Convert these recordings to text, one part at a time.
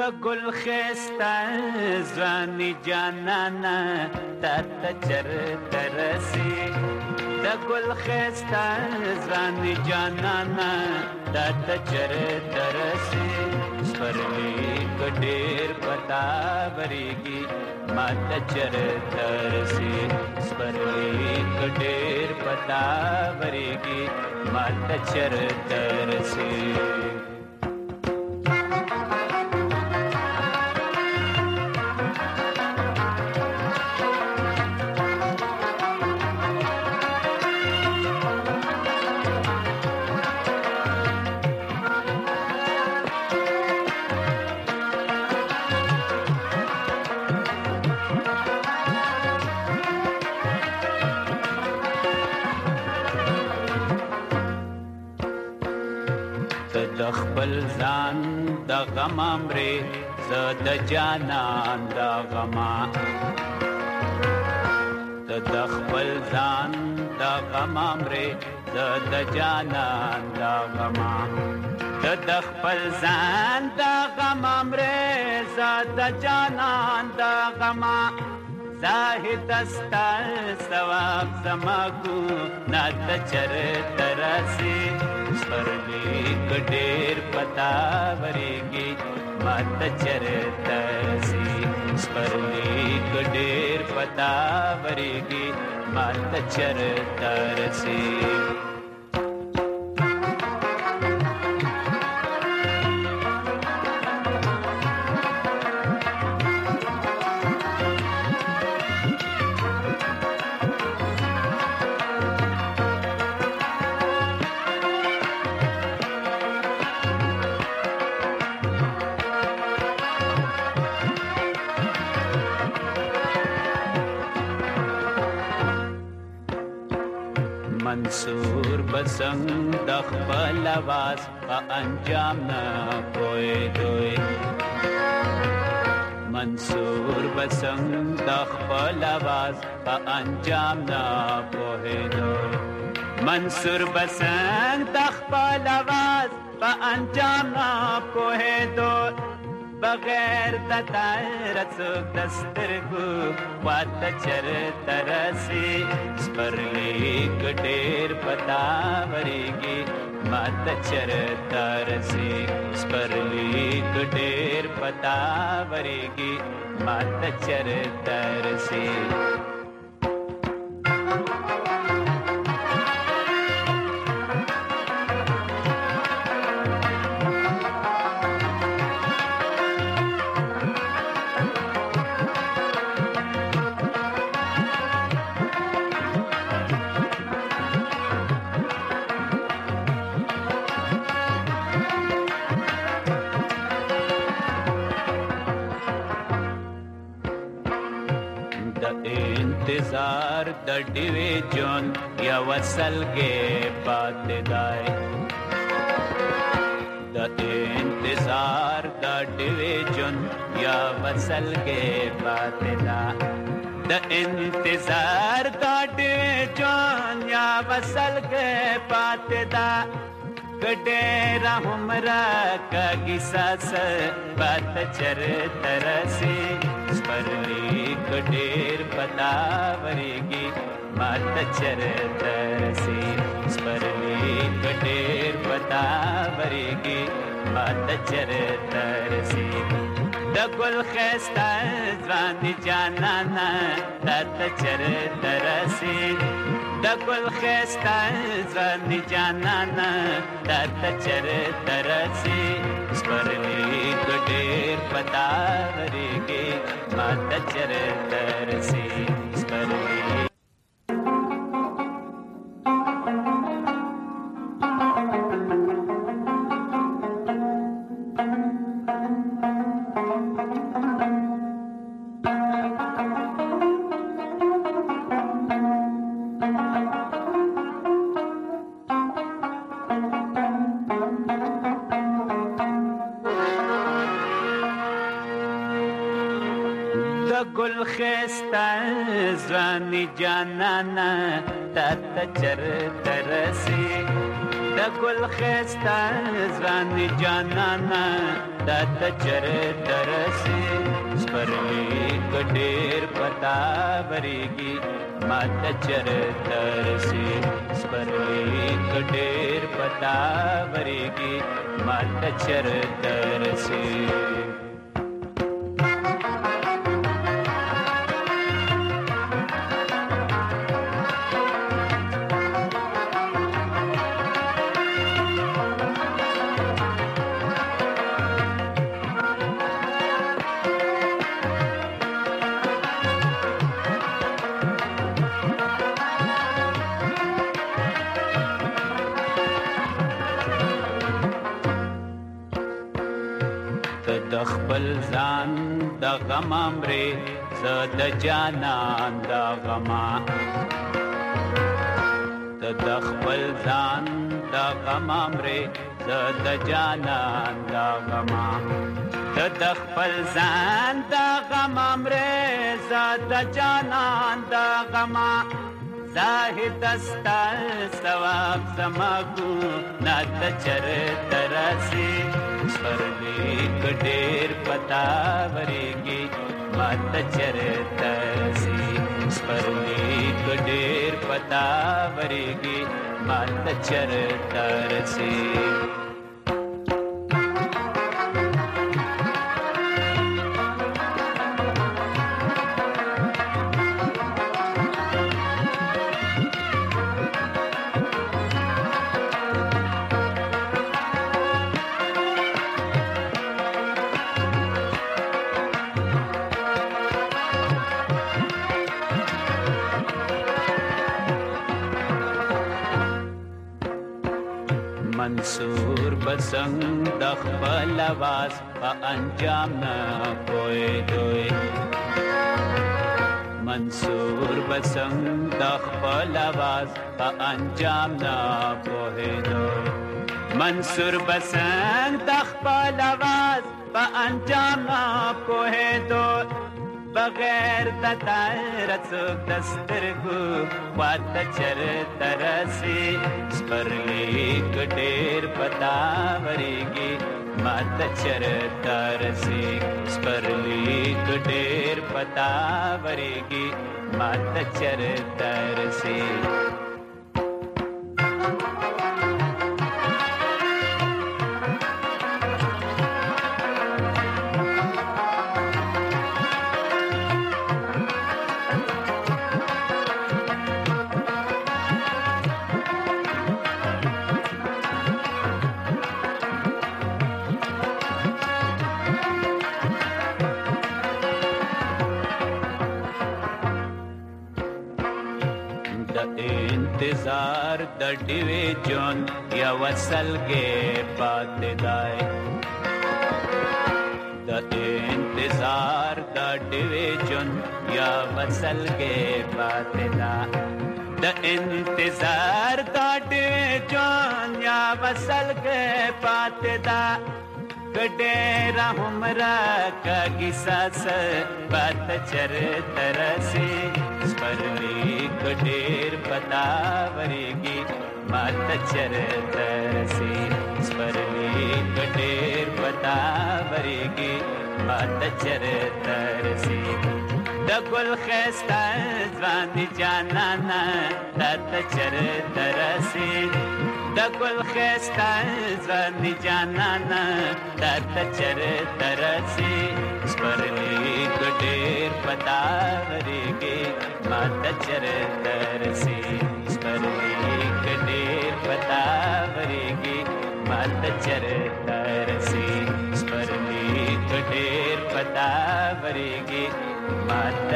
گل خسته زوانی جانانا تا چر ترسی د گل خسته زوانی جانانا تا چر ترسی سپرلی کډیر پتا وریږي ما ته چر ترسی سپرلی کډیر پتا وریږي ما ته چر ترسی د خپل ځان د غم امرې زه د جانان د غما د خپل ځان د غم امرې زه د جانان د غما د خپل ځان د غم امرې زه د جانان د غما زاهد استا ثواب زماکو نات چر ترسی سپرلی کډیر پتا وریږي مات چر ترسی سپرلی کډیر پتا وریږي مات چر ترسی منصور بسنگ د خپل आवाज په انجام نه پوهېدوی منصور بسنگ د خپل आवाज په انجام نه پوهېدوی منصور بسنگ د خپل आवाज په انجام نه پوهېدوی بغیر د تارڅ دسترګو واته چر ترسي سپرلی کډیر پتا وریږي ماته چر ترسي سپرلی کډیر پتا وریږي ماته چر ترسي انتظار د ډیوې جون یا وسلګې پاتې دی د انتظار د ډیوې جون یا وسلګې پاتې دی د انتظار د ډیوې جون یا وسلګې پاتې دی کډېر همرا کاږي ساس بات چر ترسي سپرلی کډېر پتا وریږي مات چر ترسي سپرلی کډېر پتا وریږي مات چر ترسي د ګل خسته ځواني جانانا تات چر ترسي د ګل خسته ځواني جانانا تات چر ترسي سپرلی کډېر پتا وریږي مات چر ترسي سپرلی گل خسته زوانی جانانا تا چر ترسی د گل خسته زران جانانا دا تچر ترسی سپرلی کډیر پتا وریگی ما تچر ترسی سپرلی کډیر پتا وریگی ما تچر ترسی خپل ځان د غم امرې زه د جانان د غما ته د خپل ځان د غم امرې زه د جانان د غما ته د خپل ځان د غم امرې زه د جانان د غما زاهد استا ثواب زماګو نات چر ترسي سپرلی کډیر پتا وریگی مات چر ترسي سپرلی کډیر پتا وریگی مات چر ترسي منصور بسنگ د خپل आवाज په انجام نه پوي دوی منصور بسنگ د خپل आवाज په انجام نه پوي دوی منصور بسنگ د خپل आवाज په انجام نه پوي دوی بغیر د تارت دسترګو وات چر ترسي سپرلی کډیر پتا وریگی مات چر ترسي سپرلی کډیر پتا وریگی مات چر ترسي انتظار د ډیوی جون یا وصلګې پاتې دی د انتظار د ډیوی جون یا وصلګې پاتې دی د انتظار د ډیوی جون یا وصلګې پاتې دی ګډېر همرا کاږي ساس بات چر ترسي سپرلی ګډېر پتا وریگی مات چر ترسي سپرلی ګډېر پتا وریگی مات چر ترسي د ګل خسته ځوان جانانا مات چر ترسي د ګل خسته ځوان جانانا مات چر ترسي سپرلی ګډېر پتا وریگی مات چر ترسي سپرلی ګډېر پتا وریگی مات چر ترسي سپرلی ګډېر پتا وریگی مات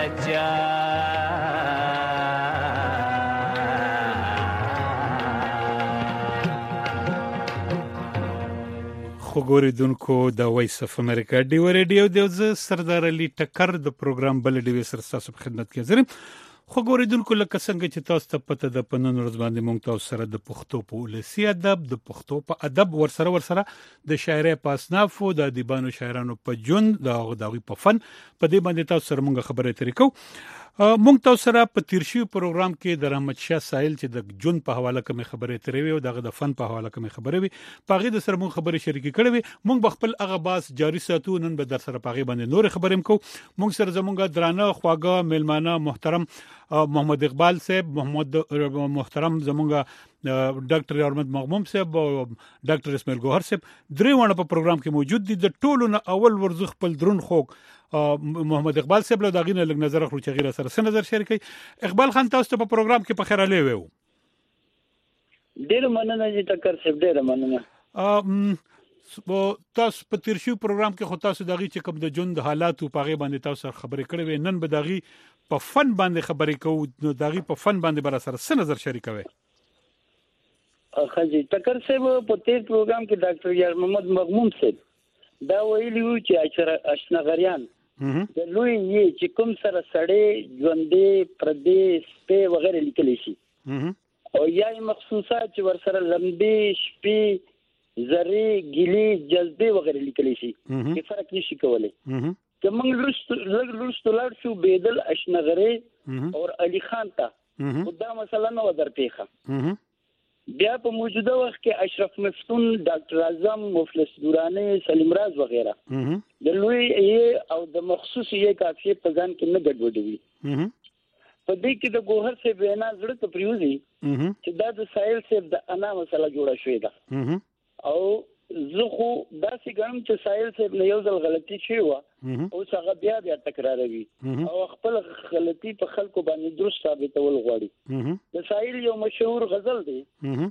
خوګوریدونکو د وایس اف امریکا ډیو ریډیو د سردار علي ټکر د پروګرام بل ډیو سره تاسو په خدمت کې حاضر خو ګوریدونکو لکه څنګه چې تاسو ته پته ده په نن ورځ باندې موږ تاسو سره د پښتو په ولسي ادب د پښتو په ادب ورسره د شاعرۍ په اصناف او د ادیبانو شاعرانو په ژوند دغه په فن په دې باندې تاسو سره موږ خبرې ترې کوو. موږ تاسو سره په تیرشي پروګرام کې د رحمت شاه ساحل چې د ژوند په حواله کوم خبرې ترې وي او دغه د فن په حواله کوم خبرې وي پاغي د سره موږ خبرې شریکې کړې وي. موږ خپل هغه باس جاری ساتو نن به در سره پاغي باندې نور خبرې کوو. موږ سره زمونږ درانه خواږه میلمانه محترم محمد اقبال صاحب محترم زمونږ ډاکټر احمد مغموم صاحب او ډاکټر اسماعیل ګوهر صاحب درې ونه په پروګرام کې موجود دي. د ټولو نه اول ورزخ خپل درون خوک محمد اقبال صاحب له داغینه لګ نظر اخلو چې غیر سره نظر شریکي. اقبال خان تاسو ته په پروګرام کې په خیر علي وو. ډیر مننه چې ټکر صاحب ډیر مننه. تاسو په تیرشي پروګرام کې خو تاسو دغه چې کوم د ژوند حالات او پاغه باندې تاسو سره خبرې کړې وې نن به دغه په فن باندې خبرې کوو. دغه په فن باندې بر سره نظر شریکوي. خاجي ټکر صاحب په تیر پروګرام کې ډاکټر یار محمد مغموم صاحب دا ویلی و چې اشنغریان د لوی یې چې کوم سره سړې ژوندې پردې سپې وغیرہ لیکلی شي او یا مخصوصات چې ور سره لمبې شپې زری ګلی جذبه وغیرہ لیکلی شي کې فرق نشي کولای. که موږ لږ لاړ شو بیدل اشنغری او علي خان ته دا مسله نو درپېخه. بیا په موجوده وخت کې اشرف مفتون ډاکټر اعظم مفلس دورانی سلیم راز وغیرہ د لوی او د مخصوص یې کافیه په ځان کې نه ګډوډوي. په دې کې د ګوهر صاحب وینا زړه ته پریوزي چې دا د ساحل صاحب د انا مسله جوړه شوې ده او زه خو داسې ګڼم چې ساحل صاحب نه یو ځل غلطي شوې وه اوس هغه بیا تکراروي او خپل غلطي په خلکو باندې درست ثابتول غواړي. د ساحل یو مشهور غزل دی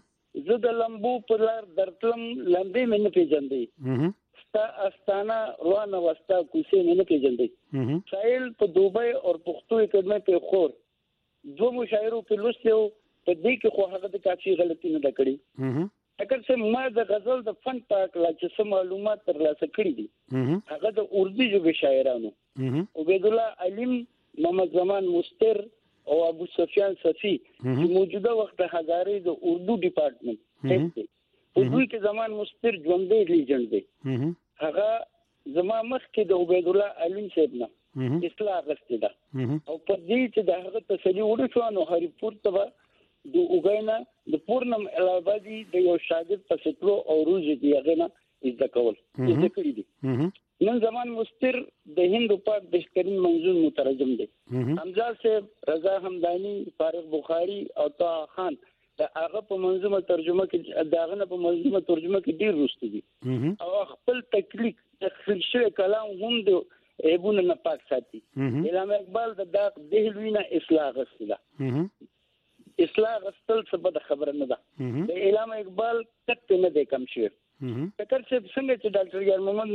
زه د لمبو په لار درتلم لمبې مې نه پیژندې ستا استانه روانه وستا کوڅې مې نه پیژندې. ساحل په دوبۍ او پښتو اکیډمۍ په خور دوه مشاعرو کې لوستي په دې کې خو هغه د کافي غلطي نه کړې. اگر څه ما د غزل د فن پاک لا چې څه معلومات ترلاسه کړي دي هغه د اردو ژبې شاعرانو عبید الله علیم محمد زمان مستر او ابو سفیان صفی چې موجوده وخت د هزارې د اردو ډپارټمنټ دی په دوی کې زمان مستر ژوندې لیجند دی. هغه زما مخ کې د عبید الله علیم صاحب نه اصلاح غوښتي ده او په دې چې د هغه تسلی وړو نو هری پور ته د اوګینا د پورنم الابادي د یو شاګرد په ستلو او روز دی هغه نه زده کول زده کړی دي. نن زمان مستر د هندو پاک بهترین منظوم مترجم دی. حمزه صاحب رضا حمدانی فارغ بخاری او طه خان د هغه په منظومه ترجمه کې داغه په منظومه ترجمه کې ډیر روسته دي او خپل تکلیف تخفیف شوی کلام هم د ایبون نه پاک ساتي. علامه اقبال د داغ دهلوینه اصلاح غسله اصلاح غستل څه بده خبره نه ده. د علامه اقبال کته نه دی کم شوی. فکر څنګه چې ډاکټر یار محمد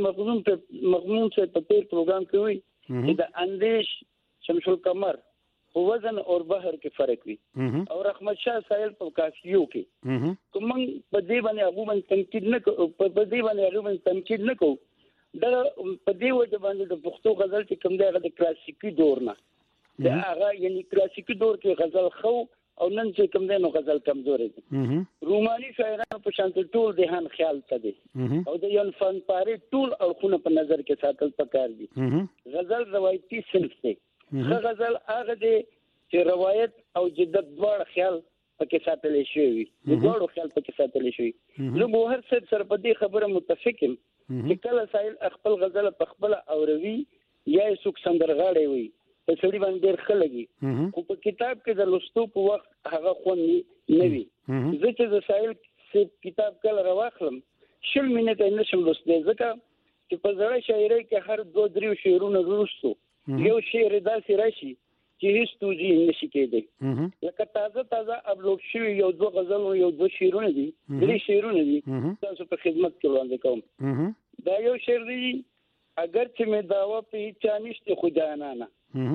مغموم سے په تیر پروګرام کې وی چې د اندیش شمس القمر په وزن او بحر کې فرق وي او رحمت شاه ساحل په کافیو کې کوم په دې باندې هغه باندې تنقید نه په دې باندې هغه باندې تنقید نه کو دا په دې وجه باندې د پښتو غزل چې کوم دی هغه د کلاسیکي دور نه دا هغه یعنی کلاسیکي دور کې غزل خو او نن چې کوم دی نو غزل کمزوري دي. روماني شاعرانو په شان ټول دهان خیال ته دي او د یو فن پاره ټول اړخونه په نظر کې ساتل پکار دي. غزل روایتي صنف دی. غزل هغه دی چې روایت او جدت دواړه خیال پکې ساتل شي وي دواړو خیال پکې ساتل شي. نو بهر څه سر په دې خبره متفقم چې کله ساحل خپل غزل په خپل اوروي یا څوک سندرغاړي وي په سړي باندې ډېر خلګي خو په کتاب کې د لوستو په وخت هغه خو نه وي. زه چې د ساحل کتاب کله راوخلم 20 منټه نشم لوستلی ځکه چې په زړه شاعرۍ کې هر 2-3 شعرونه وروستو یو شعر داسې راشي چې هیڅ توجیه نشي کېدی. لکه تازه اپلوډ شوی یو 2 غزل او یو 2 شعرونه دي 3 شعرونه دي تاسو په خدمت کې وړاندې کوم. دا یو شعر دی اگر چې مې داوا په هیڅ نشته خدایانه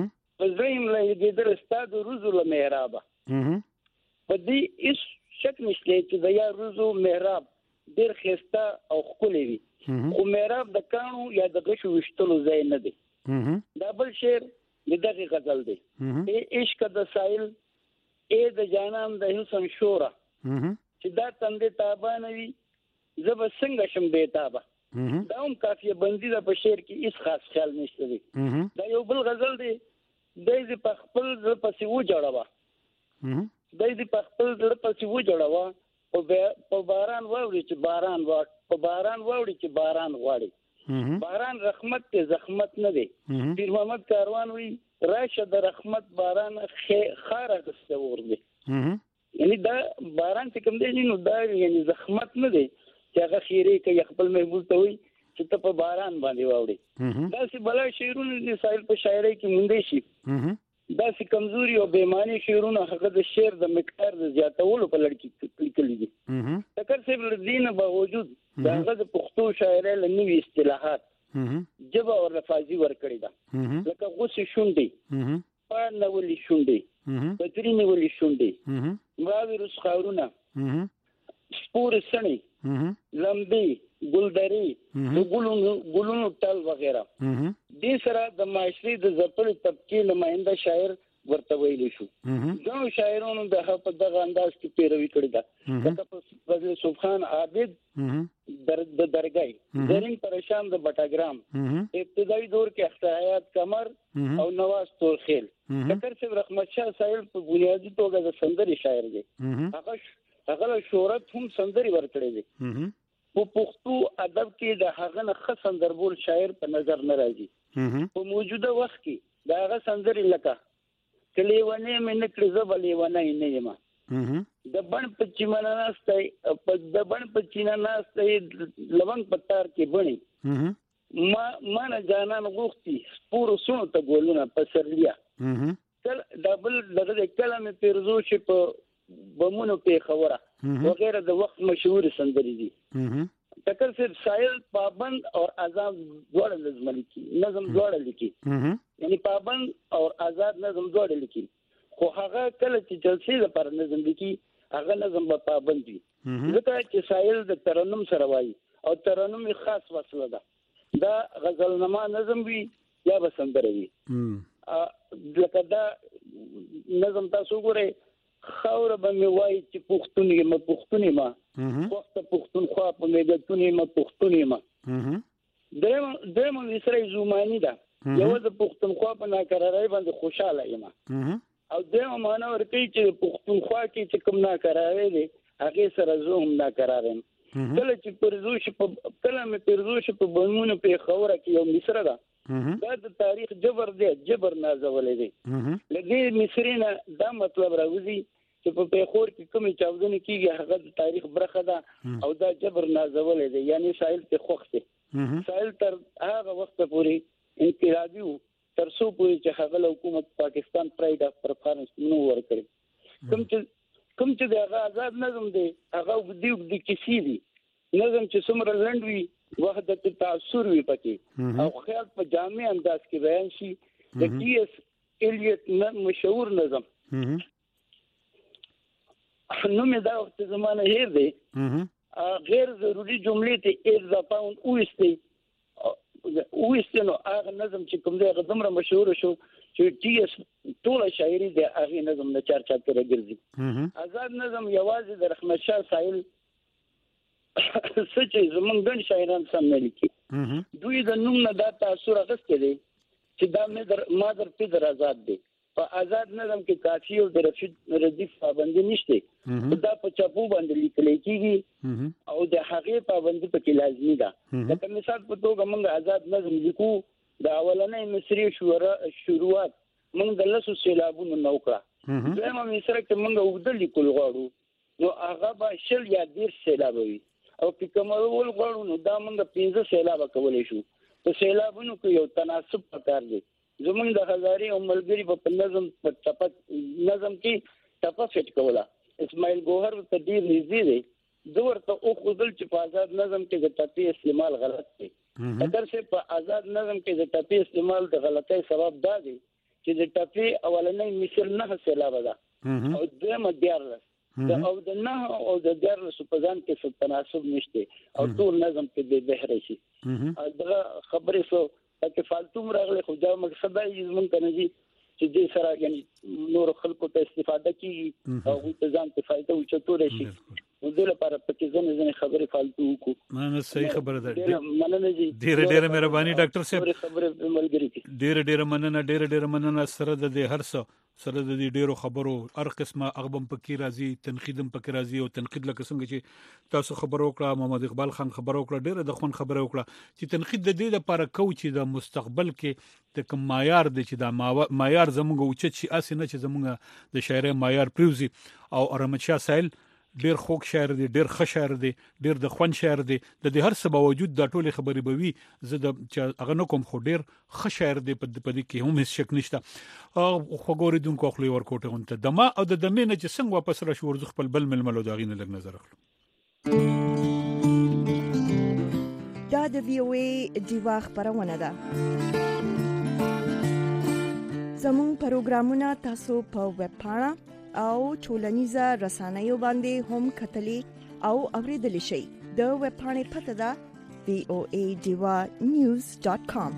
فزایم لا یدر استاد روزو له محرابه په دې هیڅ شک نشته چې د یا روزو محراب ډېر خسته او ښکلی وي خو محراب د کانو یا د غشو وشتلو ځای نه دی. دا بل شعر دغه غزل دی عشق د سایل اے د جانان د حسن شورا چې دا تندې تابانه وي زب څنګه شم بیتابه دا هم کافیه بندي د بشیر کې هیڅ خاص خیال نشته دی دا یو بل غزل دی د دې په خپل پسې و جوړوا د دې په خپل پسې و جوړوا په باران واوري چې باران په باران واوري چې باران غواړي باران رحمت ته زحمت نه دی پیر محمد کاروان وی راشه د رحمت باران خاره غسته ور دی یعنی دا باران چې کوم دی نو دا یعنی زحمت نه دی چې هغه خیره کوي خپل محبوب ته وي چې ته په باران باندې واوري دا چې بل شعرونه د سایل په شاعرۍ کې مونږ شي دا چې کمزوري او بېمانی شعرونه هغه د شعر د مقدار د زیاتولو په لړ کې لیکلي دي تکر صاحب دین باوجود دا هغه د پښتو شاعرۍ لنوي اصطلاحات جبه او لفاظي ورکړي دا لکه غوسه شونډي پاڼه ولي شونډي بدرینه ولي شونډي مراوي رسخاورونه سپور سنی لمبي ګلدري ګلونو ټل وغیرہ دې سره د معاشري د زپړ طبقه نماینده شاعر ورته ویل شو دا شاعرانو د په دغه انداز کې پیروي کړې ده لکه فضل سبحان عابد د درګای زرین پریشان د بټاګرام ابتدایي دور کې اختیارات کمر او نواز تورخیل فکر چې رحمت شاه سایل په بنیادی توګه د سندري شاعر دی هغه شهرت هم سندري ورکړي دي په پښتو ادب کې د هغه نه خاص سندربول شاعر په نظر نه راځي په موجوده وخت کې دا هغه سندري لکه کلیونه مې نکړې زبلې ونه نه یم د بن په چیمنا ناسته د بن په چینا ناسته لونګ پتار کې بني ما نه جانان غوختي پورو سونو ته ګولونه پسرلیا کل ډبل دغه کلمه پیرزو چې په بمونو په خبره وغیرہ د وخت مشهور سندري دي تکر صرف سائل پابند اور آزاد دوڑ نظم لیکي یعنی پابند اور آزاد نظم دوڑ لیکي خو هغه کله چې جلسې لپاره نظم لیکي هغه نظم په پابند دي ځکه چې سائل د ترنم سره وایي او ترنم خاص وسله ده دا غزلنما نظم وي یا بسندره وي لکه دا نظم تاسو ګورئ خاور به مې وای چې پښتوني ما وخت پښتونخوا په میدتونی ما پښتوني ما دیم اسرای زمانی ده یو د پښتونخوا په ناکرارۍ باندې خوشاله یم او دیم معنا ورته چې پښتونخوا کې چې کوم ناکرارۍ دي هغه سره زه هم ناکرارم کله چې پرزوش په بمونو په خوره کې یو مصر ده دا د تاریخ جبر نازولې دي لګي مصرینا دا مطلب راوځي چې په پیښور کې کومې چاودنې کیږي هغه د تاریخ برخه ده او دا جبر نازولې دي یعنی سائل ته خوخته سائل تر هغه وخت پورې انقلابي تر څو پورې چې هغه حکومت پاکستان پرایډ اف پرفارمنس نو ورکړي کوم چې د آزاد نظم دی هغه د کیسې دي نظم چې څومره لنډ وي وحدت تاثر وي پکې او خیال په جامع انداز کې بیان شي د ټي اس الیټ مشهور نظم نو مې دا وخت زمانه هیر دی غیر ضروری جملې ته اضافه وېستنو هغه نظم چې کوم دی هغه دومره مشهور شو چې ټي اس ټول شاعري د هغه نظم نه چارچا تر ګرځي آزاد نظم یوازې د رحمت شاه سایل سچې زمونږ ګڼ شاعران سم نه لیکي دوی د نوم نه دا تاثر اخیستی دی چې دا ما در پیدر آزاد دی په آزاد نظم کې کافي او د ردیف پابندي نشته دا په چاپو باندې لیکل کېږي او د هغې پابندي پکې لازمي ده لکه مثال په توګه موږ آزاد نظم لیکو د اولنۍ مصري شروعات موږ د لسو سېلابونو نه وکړه دویمه مصره کې موږ اوږده لیکل غواړو نو هغه به 20 یا 30 سېلابه وي او که کمرول غواړو نو دا موږ 15 سېلابه کولی شو په سېلابونو کې یو تناسب پکار دی زمونږ د هزاري او ملګری په نظم کې ټپه فټ کوله اسماعیل ګوهر ته ډیر نږدې دی زه ورته وښودل چې په آزاد نظم کې د ټپې استعمال غلط دی اگر چې په آزاد نظم کې د ټپې استعمال د غلطۍ سبب دا دی چې د ټپې اولنۍ مثل 9 سېلابه ده او دویمه 14 او د 9 او د 14 په ځان کې څه تناسب نشته او ټول نظم کې به بهر شي دا خبرې سو چې فالتو راغلي خو دا مقصد دی زمونږ کنه چې دې سره یعنی نور خلکو ته استفاده کیږي او ته ځان ته فائدہ وچتور شي نو د لپاره پکې ځنه خبرې فالتو وکړو نه صحیح خبره ده مننه جی ډېر مهرباني ډاکټر صاحب خبره ملګری کی ډېر مننه سره د هر څه سره د ډیرو خبرو هر قسمه اغبم پکې راځي تنقیدم پکې راځي او تنقید لکه څنګه چې تاسو خبرو وکړه محمد اقبال خان خبرو وکړه ډیره د خون خبرو وکړه چې تنقید د دې لپاره کوي د مستقبل کې د کوم معیار د چې د معیار زموږ اوچت شي اسنه چې زموږ د شاعري معیار پریوزي او ارمچا سایل ډیر خوږ شاعر دی ډیر ښه شاعر دی ډیر د خوان شاعر دی د دې هر څه باوجود د ټوله خبرې بوي زه د هغه نو کوم خو ډیر ښه شاعر دی په دې کې هم هیڅ شک نشته خو ګوریدونکو خپل ورکوټه غونته دما او د دمه نه چې څنګه واپس را شو ورځ خپل بل ململو داغینه لګ نظر اخلو دا د وی او ای دیوا خبرونه ده زموږ پروګرامونه تاسو په ویب پاڼه او ټولنیزه رسنیو باندې هم کتلی او اوریدلی شئ د ویب پاڼې پته ده voadiva.news.com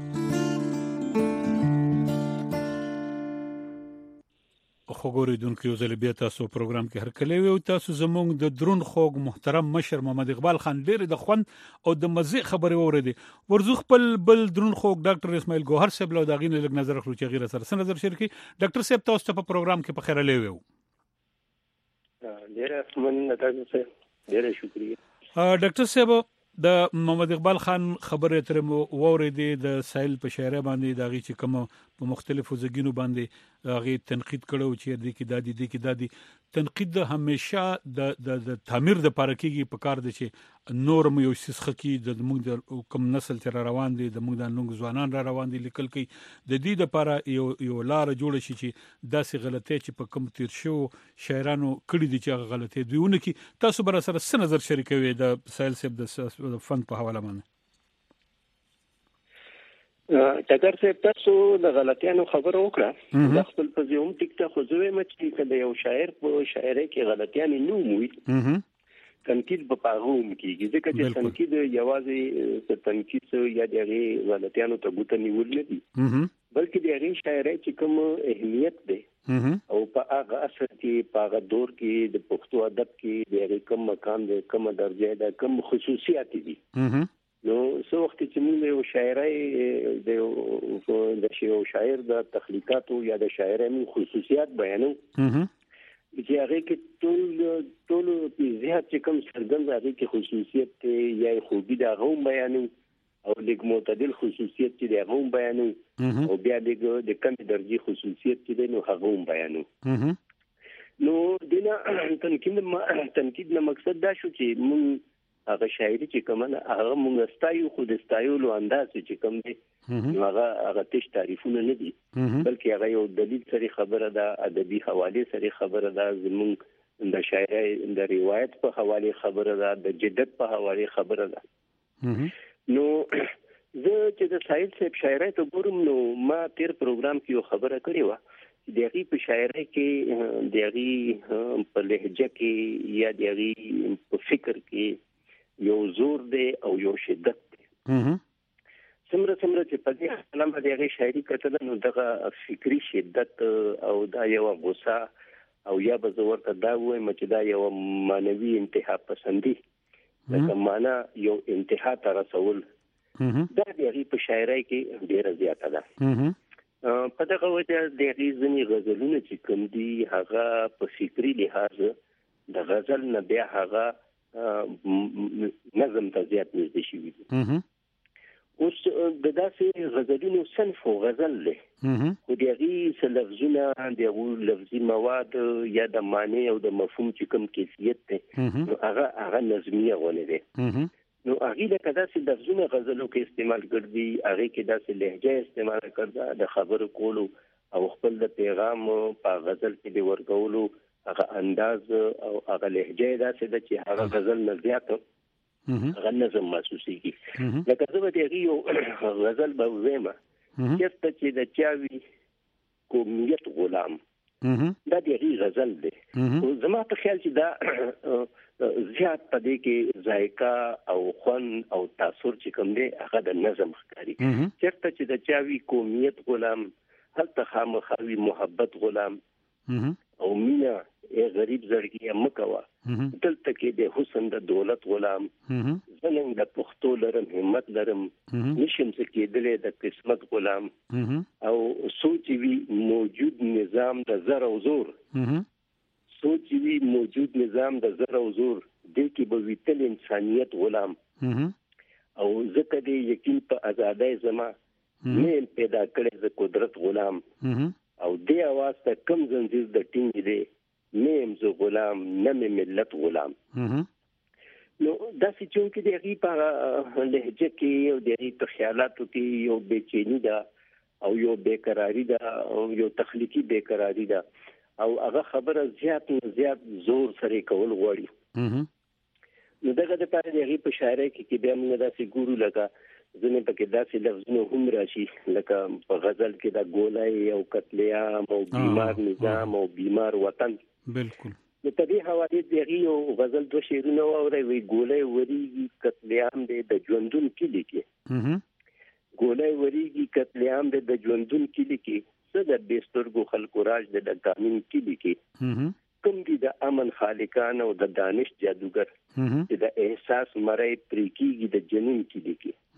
خو ګوریدونکو یو ځل بیا تاسو پروګرام کې هر کله وي تاسو زموږ د درون خوګ محترم مشر محمد اقبال خان ډېر د خوند او د مزه خبرې وریدي ورزو خپل بل درون خوګ ډاکټر اسماعیل ګوهر صاحب له داغینه لګ نظر خلو چې غیر سره نظر شریکي ډاکټر صاحب تاسو ته په پروګرام کې په خیر لوي ډېر مننه تاسو ته ډېر شکریہ ډاکټر صاحب د محمد اقبال خان خبره تر ووريدي د سایل په شاعر باندې داغي چې کوم په مختلفو زګینو باندې هغه تنقید کړو چې د کې دادی تنقید همیشه د تعمیر د پاره کېږي په کار دي چې نورم یو سیسخه کې د موږ د کوم نسل تر روان دي د موږ د نوګ ځوانان را روان دي لیکل کوي د دې لپاره یو لار جوړ شي چې داسې غلطۍ چې په کوم تیر شو شاعرانو کړي دي چې هغه غلطۍ دیونه کې تاسو بر سره څه نظر شریکوي د سایل صاحب د فن په حواله باندې ټکر صاحب تاسو د غلطیانو خبر وکړه د خپل په ځوم ټیک ته خو زوی مچ کله یو شاعر په شاعرۍ کې غلطیان نه موي تنقید په پاغوم کېږي ځکه چې تنقید یوازې تنقید یا دغه غلطیانو ته ګوت نیول نه دي بلکې دغه شاعرۍ چې کوم اهمیت ده او په هغه اثر کې په هغه دور کې د پښتو ادب کې دغه کوم مقام ده کوم درجه ده کوم خصوصیات دي نو څو وخت چې موږ یو شاعرۍ د یو شاعر د تخلیقاتو یا د شاعرۍ خصوصیات بیانو چې هغه کې ټول په زیات چې کوم څرګند هغه کې خصوصیت یا خوبي دا غو بیانو او لیک معتدل خصوصیت چې دا غو بیانو او بیا د کم درجه خصوصیت چې نو هغه بیانو نو دنه تنقید نه مقصد دا شو چې موږ هغه شاعري چې کومه هغه موږ ستایو خو د ستایلو انداز چې کوم دی هغه تش تعریفونه نه دي بلکې هغه یو دلیل سره خبره ده ادبي حواله سره خبره ده زموږ د شاعري د روایت په حواله خبره ده د جدت په حواله خبره ده نو زه چې د سایل صاحب شاعري ته ګورم نو ما تیر پروګرام کې یو خبره کړې و دغه په شاعري کې دغه په لهجه کې یا دغه په فکر کې یو زور دی او یو شدت دی څومره چې په دې کلام باندې هغه شاعري کتل نو دغه فکری شدت او دا یو غوسه او یا به ورته دا وایم چې دا یو مانوي انتها پسندي لکه معنا یو انتها ته رسول دا دغه په شاعري کې ډیره زیاته ده په دغه وجه د غزنی غزلونه چې کوم دي هغه په فکری لحاظ د غزل نه بیا هغه نظم ته زیات نږدې شي اوس د داسې غزلونو صنف او غزل له خو دغه لفظونه د لفظي مواد یا د معنی او د مفهوم چې کوم کیفیت ده هغه نظمیه غوړي ده نو هغه د داسې لفظونه غزلو کې استعمال کړي هغه کې داسې لهجه استعمال کړي د خبرو کولو او خپل د پیغام په غزل کې دی ورکولو هغه انداز او هغه لهجه داسې د چې هغه غزل نه زیات هغه نظم محسوسيږي لکه زه به یو غزل به وېما چې د چاوي قومیت غلام دا د غزل دی. زما په خیال چې دا زیات پدې کې ذایقه او خوان او تاثر چې کوم دی هغه د نظم ښکاري. چېرته چې د چاوي قومیت غلام، هلته خامخاوي محبت غلام او مینا غریب زړګي مکوا، دلته کې د حسن د دولت غلام، زنګ د پښتو لرم همت لرم، نشم څه کېدلې د قسمت غلام، او سوچ وی موجود نظام د زر او زور، سوچ وی موجود نظام د زر او زور، دې کې به ویتل انسانيت غلام، او زکه دې یقین په آزادۍ زما مې پیدا کړې د قدرت غلام، او دې आवाज ته کم زنجیر د ټینګ دی مې زه غلام نه مې ملت غلام. نو دا چې چې د هغې په لهجه کې او د هغې په خیالاتو کې یو بېچیني ده او یو بېقراري ده او یو تخلیقي بېقراري ده، او هغه خبره زیات زیات زور سره کول غواړي. نو دغه د پاره د هغې په شاعرۍ کې بیا موږ داسې ګورو لکه ځینې پکې داسې لفظونه هم راشي لکه په غزل کې د ګولۍ او قتلعام او بیمار نظام او بیمار وطن. بالکل. نو په دې حواله د هغې یو غزل 2 شعرونه واورئ، وایي ګولۍ وریږي قتلعام دی د ژوندون کلي کې، ګولۍ وریږي قتلعام دی د ژوندون کلي کې، څه د بې سترګو خلکو راج دی د قانون کلي کې، کوم دي د امن خالقان او د دانش جادوګر چې د احساس مړی پرې کېږي د جنون کلي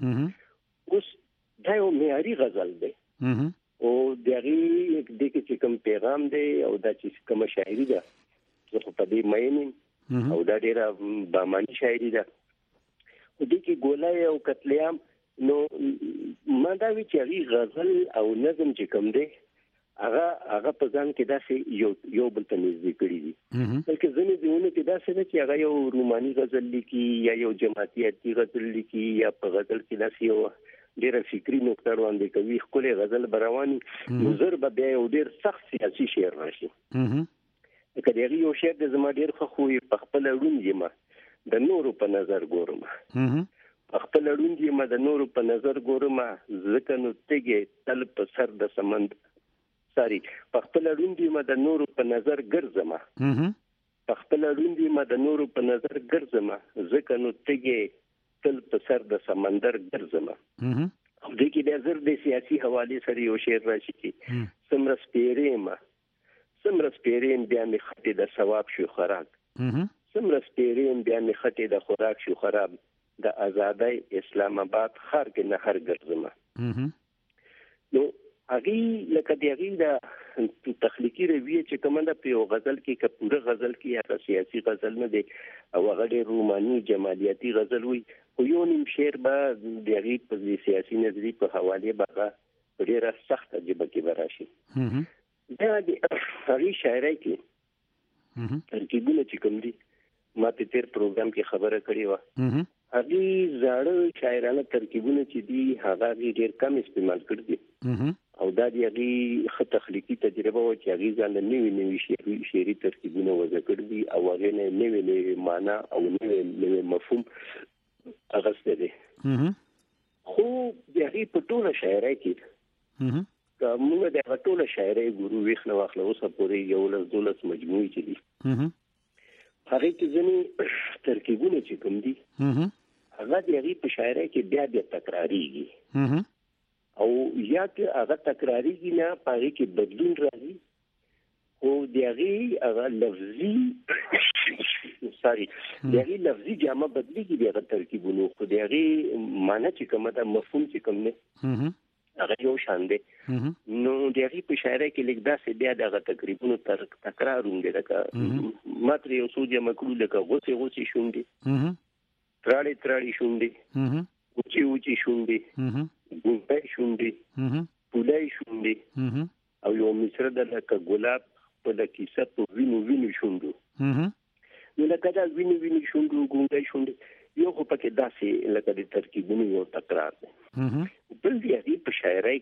کې. اوس دا یو معیاري غزل دی او د هغې دې کې چې کوم پیغام دی او دا چې کومه شاعري ده زه خو په دې مین یم او دا ډېره باماني شاعري ده. خو دې کې ګولۍ او قتلعام، نو ما دا وی چې هغې غزل او نظم چې کوم دی هغه په ځان کې داسې یو بل ته نږدې کړي دي، بلکې ځینې ځایونو کې داسې ده چې هغه یو روماني غزل لیکي یا یو جماعتیاتي غزل لیکي یا په غزل کې داسې یو ډېره فکري نقطه وړاندې کوي، ښکلی غزل به رواني، نو زر به بیا یو ډېر سخت سیاسي شعر راشي. لکه د هغې یو شعر دی زما ډېر خوښ وي، په خپله ړوند یم د نورو په نظر ګورم، په خپله ړوند یم د نورو په نظر ګورم، ځکه نو تږې تل په سر د سمندر په خپل ړوند یم د نورو په نظر ګرځم، په خپل ړوند یم د نورو په نظر ګرځم، ځکه نو تږې تل په سر د سمندر ګرځم. او دې کې بیا زر د سیاسي حوالې سره یو شعر راشي چې څومره سپېرې یم څومره سپېرې یم بیا مې خټې د ثواب شو خراک، څومره سپېرې یم بیا مې خټې د خوراک شو خراب، د ازادۍ اسلام آباد ښار کې نهر ګرځم. نو هغې لکه د هغې د تخلیقي رویې چې کومه ده په یو غزل کې که پوره غزل کې هغه سیاسي غزل نه دی او هغه ډېر روماني جمالیاتي غزل وي، خو یو نیم شعر به د هغې په سیاسي نظریې په حوالې به هغه په ډېره سخته ژبه کې به راشي. بیا د هغې شاعرۍ کې ترکیبونه چې کوم دي ما په تېر پروګرام کې خبره کړې وه، هغې زاړه شاعرانه ترکیبونه چې دي هغه هغې ډېر کم استعمال کړي دي، او دا د هغې ښه تخلیقي تجربه وه چې هغې ځان له نوي شعري ترکیبونه وضع کړي دي او هغې نه نوې معنا او نوې مفهوم اخیستی دی. خو د هغې په ټوله شاعرۍ کې که موږ د هغه ټوله شاعرۍ ګورو ویښ نه واخله اوسه پورې 11-12 مجموعې چې دي، هغې کې ځینې ترکیبونه چې کوم دي هغه د هغې په شاعرۍ کې بیا تکراریږي، او یا که هغه تکراریږي نه په هغې کې بدلون راځي، خو د هغې لفظي د هغې لفظي جامه بدلېږي د هغه ترکیبونو، خو د هغې معنا چې کومه ده مفهوم چې کوم دی هغه یو شان دی. نو د هغې په شاعرۍ کې لږ داسې بیا د هغه تقریبونو تکرار هم دی، لکه ما ترې یو څو جمع کړو لکه غوڅې غوڅې شونډې، تراړې تراړې شونډې، اوچې اوچې شونډې، ګونګی شونډې، پولی شونډې، او یو مصره ده لکه ګلاب په د کیسه په وینو وینو شونډو. نو لکه دا وینو وینو شونډو ګونګی شونډې یو خو پکې داسې لکه د ترکیبونو یو تکرار دی. بل د هغې په شاعرۍ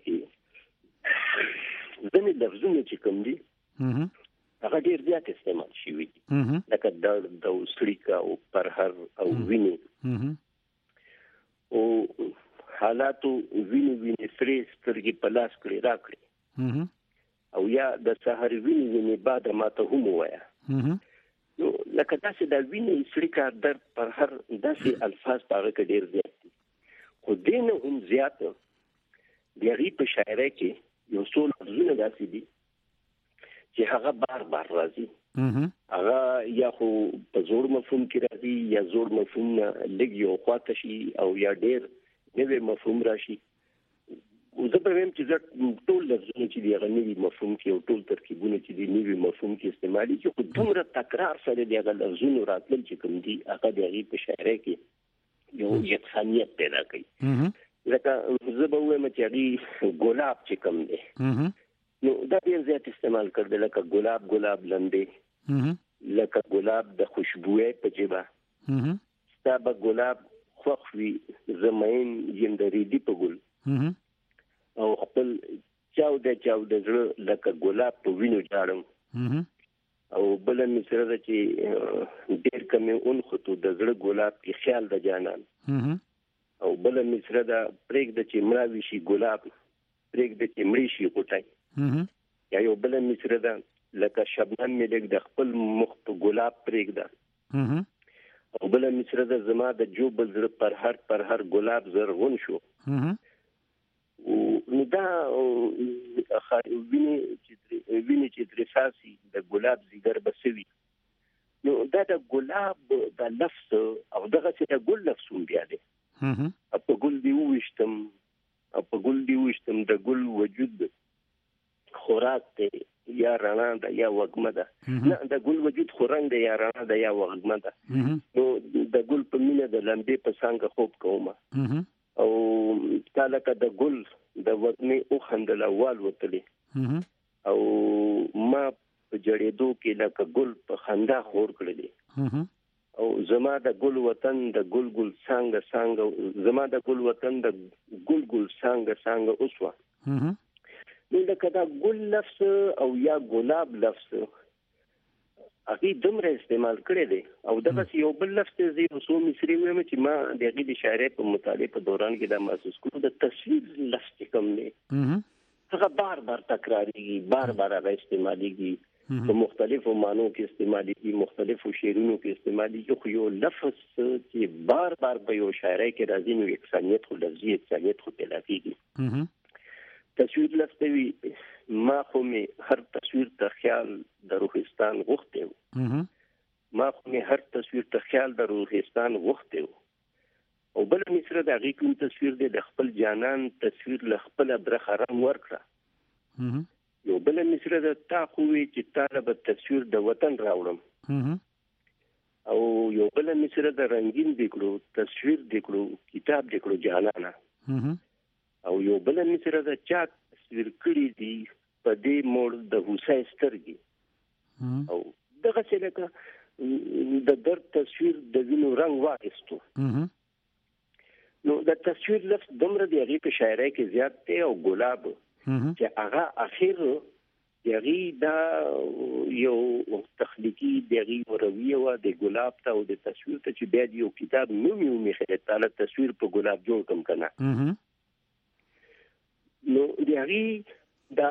کې ځینې لفظونه چې کوم دي هغه ډېر زیات استعمال شوي دي، لکه درد او څړیکه او پرهر او وینې او حالاتو وینو وینې سرې سترګې په لاس کړې راکړې، او یا د سحر ویني بعد ما ته هم وایا نو لکه تاسو د ویني سړي کار در پر هر داسې الفاظ پاره کې ډیر زیات دي خو دین هم زیات دی غي په شاعرۍ کې یو څو لفظونه داسې دي چې هغه بار بار راځي هغه یا خو په زور مفهوم کې راځي یا زور مفهوم لګ یو خواته شي او یا ډیر نوې مفهوم راشي زه په ویم چې ټول لفظونه چې دی غنوي مفهوم کې او ټول ترکیبونه چې دی نوې مفهوم کې استعمالي چې خو دومره تکرار سره دی غل لفظونه راتل چې کوم دي هغه دی په شاعرۍ کې یو یکسانیت پیدا کوي لکه زه به وایم چې ګلاب چې کوم دی نو دا ډیر زیات استعمال کړل لکه ګلاب لندې لکه ګلاب د خوشبوې په جبه ستابه ګلاب خوخوي زمين یندريدي په ګل او خپل چاو د زړه لکه ګلاب په وینو جاړم او بل مصره ده چې ډیر کمه اون خطو د زړه ګلاب کې خیال د جانان او بل مصره ده پرېګ د چې مړاوي شي ګلاب پرېګ د چې مړی شي غټای یا یو بل مصره ده لکه شبنم مې لګ د خپل مخ په ګلاب پرېګ ده او بل مصره ده زما د جوبل زړه پر هر ګلاب زرغون شو نو دا ویني چې درساسي د ګلاب زیګر بسوي نو دا د ګلاب د لفظ او دغه چې د ګل لفظ بیا دی په ګل دی وښتم د ګل وجود خوراک دی یا رڼا ده یا وګمه ده نه د ګل وجود خورنګ دی یا رڼا ده یا وګمه ده نو د ګل په مینه د لمبې په څنګه خوب کومه او تعالی کا د ګل د وطني او خندل اول وتلی او ما په جړېدو کې لکه ګل په خندا خور کړلې او زما د ګل وطن د ګل څنګه زما د ګل وطن د ګل څنګه اوسوا نو لکه دا ګل لفظ او یا ګلاب لفظ هغه دومره استعمال کړی دی او دغه یو بل لفظ دی رسو مصری وایم چې ما دغه د شاعرۍ په مطالعه په دوران کې دا محسوس کړو د تصویر لفظ کوم دی هغه بار تکراري بار هغه استعماليږي په مختلفو معنو کې استعماليږي مختلفو شعرونو کې استعماليږي خو یو لفظ چې بار په یو شاعرۍ کې راځي نو یکسانیت خو لفظي یکسانیت خو پیدا کیږي تصویر لفظ دی ما خو می هر تصویر ته خیال د روحستان غوښته ما خو می هر تصویر ته خیال د روحستان غوښته او بل مصره د هغه کوم تصویر د خپل جانان تصویر ل خپل برخه رم ورکړه یو بل مصره د تا خوې چې طالب تصویر د وطن راوړم او یو بل مصره د رنگین دکړو تصویر دکړو کتاب دکړو جانانا او یو بل مصره د چا تصویر کړی دی په دې موړ د حسین سترګي او دغه څه لکه د درد تصویر د وینو رنگ واغستو نو د تصویر لفظ دمر دی هغه په شاعرۍ کې زیات دی او ګلاب چې هغه اخر یغي دا یو تخلیقي دغه رویه و د ګلاب ته او د تصویر ته چې بیا یو کتاب نومي خلک تعالی تصویر په ګلاب جوړ کم کنه نو دغه دا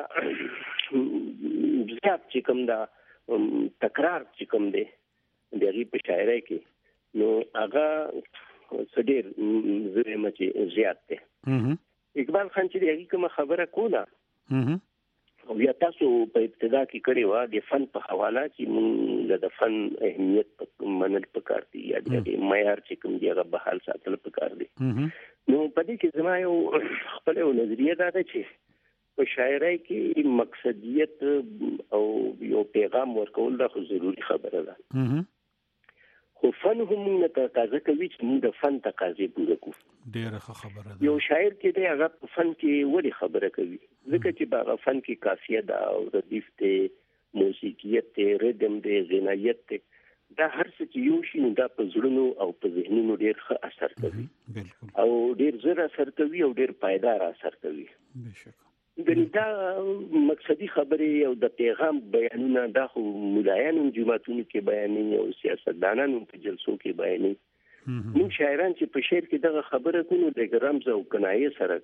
زیات چې کوم دا تکرار چې کوم دی دغه په شاعرۍ کې نو هغه صدر زره مچ زیات دی اقبال خان چې دغه کوم خبره کوله او یا تاسو په ابتدا کې کړی و د فن په حواله چې موږ د فن اهمیت منل پکار دي یا د معیار چې کوم دی هغه بحال ساتل پکار دي نو په دې کې زما یو خپل نظریه دا ده چې په شاعرۍ کې مقصدیت او یو پیغام ورکول دا خو ضروری خبره ده خو فن هم نه تقاضا کوي چې موږ د فن تقاضې پوره کړو ډیره خبره ده یو شاعر کې دی هغه په فن کې وړي خبره کوي ځکه چې هغه فن کې قافیه ده او ردیف ته موسیقیت ته ردم ده غنایت ته دا هر څه چې یو شي دا په زړونو او په ذهنونو ډیر ښه اثر کوي او ډیر زر اثر کوي او ډیر پایدار اثر کوي بشک دا مقصدی خبره او د پیغام بیانونه دا خو مولایانو جماعتونو کې بیانې او سیاستدانانو په جلسو کې بیانې موږ شاعران چې په شعر کې دغه خبره کوو د رمز او کنایه سره کوو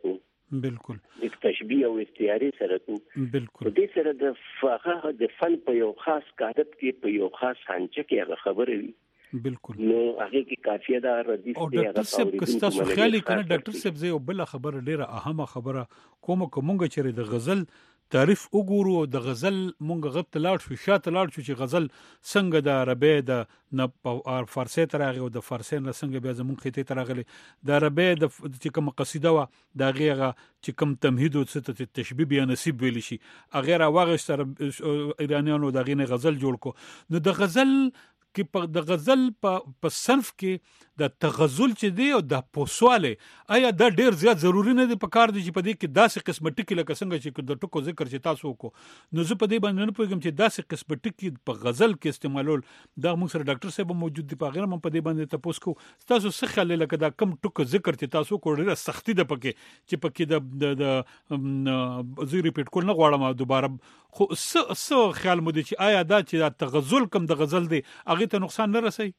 بالکل د تشبیه او استعاره سره کو بالکل د سره د فقه د فن په یو خاص قاعدت کې په یو خاص سانچه کې هغه خبره وي بالکل نو هغه کې کافیه دا ردی او ډاکټر صاحب کستا سو خیالي کنه ډاکټر صاحب زه یو بل خبره ډیره اهمه خبره کومه چې د غزل تعریف وګورو د غزل مونږ غب تلاړ شو شاته لاړ شو چې غزل څنګه د عربی د نه فارسی ترغه او د فارسی نه څنګه بیا زمونږ خېته ترغه د عربی د چې کوم قصیده وا د غیغه چې کوم تمهید او ست تشبیه بیا نصیب ویل شي غیر واغ سره ایرانیانو د غینه غزل جوړ کو نو د غزل کې په د غزل په صنف کې د تغزل چې دی او د پوسواله آیا دا ډیر زیات ضروری نه دی په کار دی چې په دې کې داسې قسم ټکی لکه څنګه چې د ټکو ذکر چې تاسو کو نو زه په دې باندې نه پوهیږم چې داسې قسم ټکی په غزل کې استعمالول دا موږ سره ډاکټر صاحب موجود دی په غیر من په دې باندې تاسو کو تاسو څه خیال لکه دا کم ټکو ذکر چې تاسو کو ډیره سختی ده پکې چې پکې د زی ریپیټ کول نه غواړم دوباره خو څه خیال مو دي چې آیا دا چې تغزل کم د غزل دی هغه ته نقصان نه رسي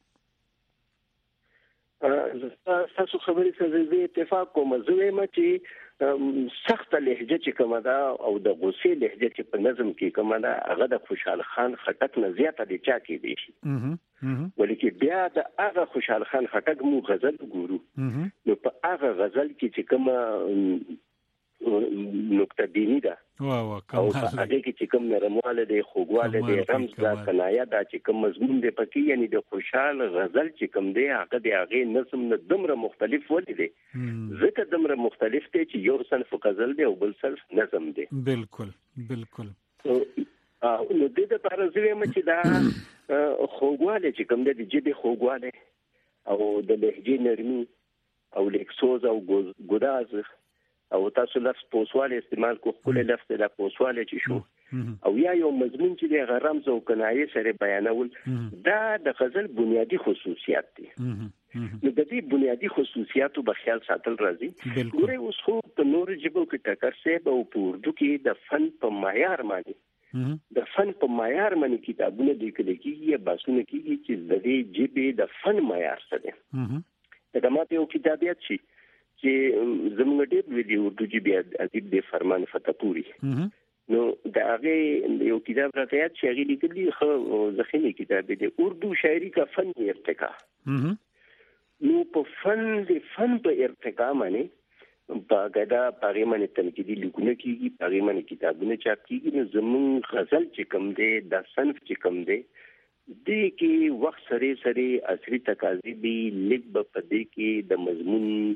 تاسو خبرې سره زه اتفاق کوم زه ما چې سخت لهجه چې کومه ده او د غصې لهجه چې په نظم کې کومه ده هغه د خوشحال خان خټک نه زیاته دي چا کې دي ولیکي بیا د هغه خوشحال خان خټک مو غزل ګورو نو په هغه غزل کې چې کومه نقطه دینی ده او هغه کې چې کوم نرمواله دی خوږواله دی رمز دا کنایه دا چې کوم مضمون دی پکې یعنی د خوشحال غزل چې کوم دی هغه د هغه نظم نه دمره مختلف ولې دی ځکه دمره مختلف دی چې یو صنف غزل دی او بل صنف نظم دی بالکل نو د دې لپاره زویم چې دا خوږواله چې کوم دی د جدي خوږواله او د لهجې نرمي او لیکسوز او ګداز او تاسو لفظ پوسواله استعمال کو خپل لفظ د پوسواله چې شو او یو مضمون چې د غرمز او کنایه سره بیانول دا د غزل بنیادی خصوصیات دي نو د دې بنیادی خصوصیاتو په خیال ساتل راځي ګوره اوس خو په نور جبو کې ټکر سه او په اردو کې د فن په معیار باندې د فن په معیار باندې کتابونه لیکل کېږي یا باسونه کېږي چې د دې جبې د فن معیار څه دی دا ماته یو کتابیات شي چې زموږ ډېر ویډیو اردو جبې ادیب د فرمان فتحپوري نو دا هغه یو کتاب راته یاد چې هغه لیکلي خو ځخینی کتاب دی اردو شاعری کا فن ارتقا نو په فن په ارتقا باندې باغدا پاره باندې تنقیدي لیکونه کیږي پاره باندې کتابونه چاپ کیږي نو زموږ غزل چې کوم دی د صنف چې کوم دی د کې وخت سره عصري تقاضي به لیک په دې کې د مضمون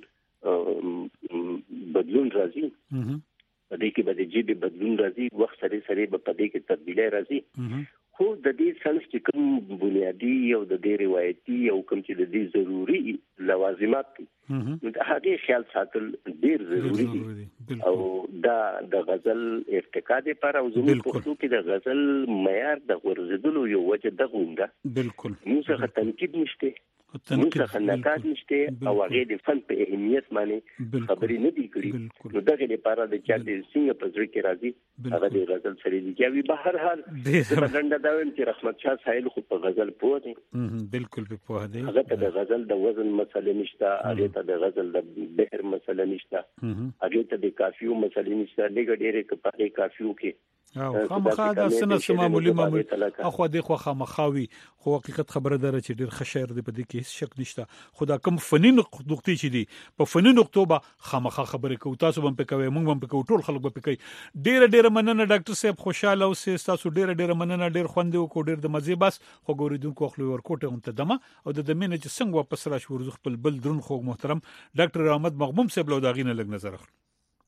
بدلون راځي په دې کې به د جبې بدلون راځي وخت سره په دې کې تبدیلی راځي خو د دې صنف چې کوم بنیادی او د دې روایتي او کوم چې د دې ضروري لوازمات دي د هغه خیال ساتل ډیر ضروری دي او دا د غزل ارتقا د پر او زموږ په پښتو کې د غزل معیار د ورزيدلو یو وجه دغه ده بالکل موږ تنقید نشته موږ خناقات نشته او هغه د فن په اهمیت باندې خبرې نه دي کړې نو دغه لپاره د چا د څنګه په ځکه کې راځي هغه د غزل سره لیکي به هر حال د بلند دا ویم چې رحمت شاه ساحل خو په غزل پوه دی بالکل په پوه دی هغه ته د غزل د وزن مسله نشته هغه ته د غزل د بحر مسله نشته هغه ته د کافیو مسله نشته لګ ډېرې کپاره کافیو کې او خامخا د سنه معمولی اخو د خو خامخاوي خو حقیقت خبره ده چې ډیر خشیر دی په دې کې هیڅ شک نشته خدا کم فنی نقطې چې دي په فنی نقطو به خامخا خبره کوي تاسو هم پکوي موږ هم پکو ټول خلک به پکوي ډیر مننه ډاکټر صاحب خوشاله اوسئ تاسو ډیر مننه ډیر خوندې کو ډیر د مزه بس خو ګوریدونکو خپل ورکوټه هم ته دمه او د دمنه چې څنګه واپس راشي ورزخ خپل بل درون خو محترم ډاکټر احمد مغموم صاحب له داغینه لګ نظر اخلو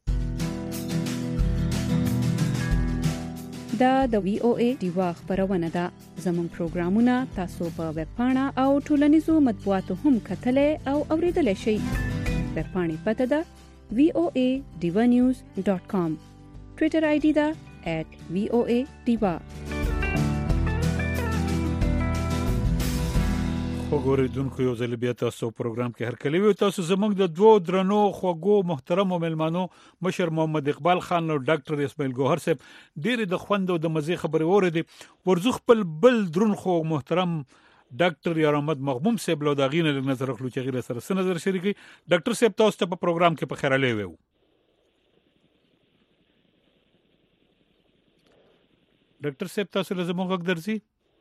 دا د وی او ای دیوا خبرونه ده زموږ پروګرامونه تاسو په ویب پاڼه او ټولنیزو مطبوعاتو هم کتلې او اوریدلای شئ ویب پاڼې پته ده voanews.com ټوئیټر آی ډی ده @voadiva وګورئ یو ځل بیا تاسو پروګرام کې هر کلی وي تاسو زموږ د دوه درنو خوګو محترم ملمانو مشر محمد اقبال خان او ډاکټر اسماعیل ګوهر صاحب ډېر د خوند او د مزه خبرې وره دي ورزخ بل درن خو محترم ډاکټر یار احمد مغموم صاحب له داغینه نظر خلو چې غیر سره نظر شریکي ډاکټر صاحب تاسو ته په پروګرام کې په خیراله ویو ډاکټر صاحب تاسو له زموږ غږ درځي؟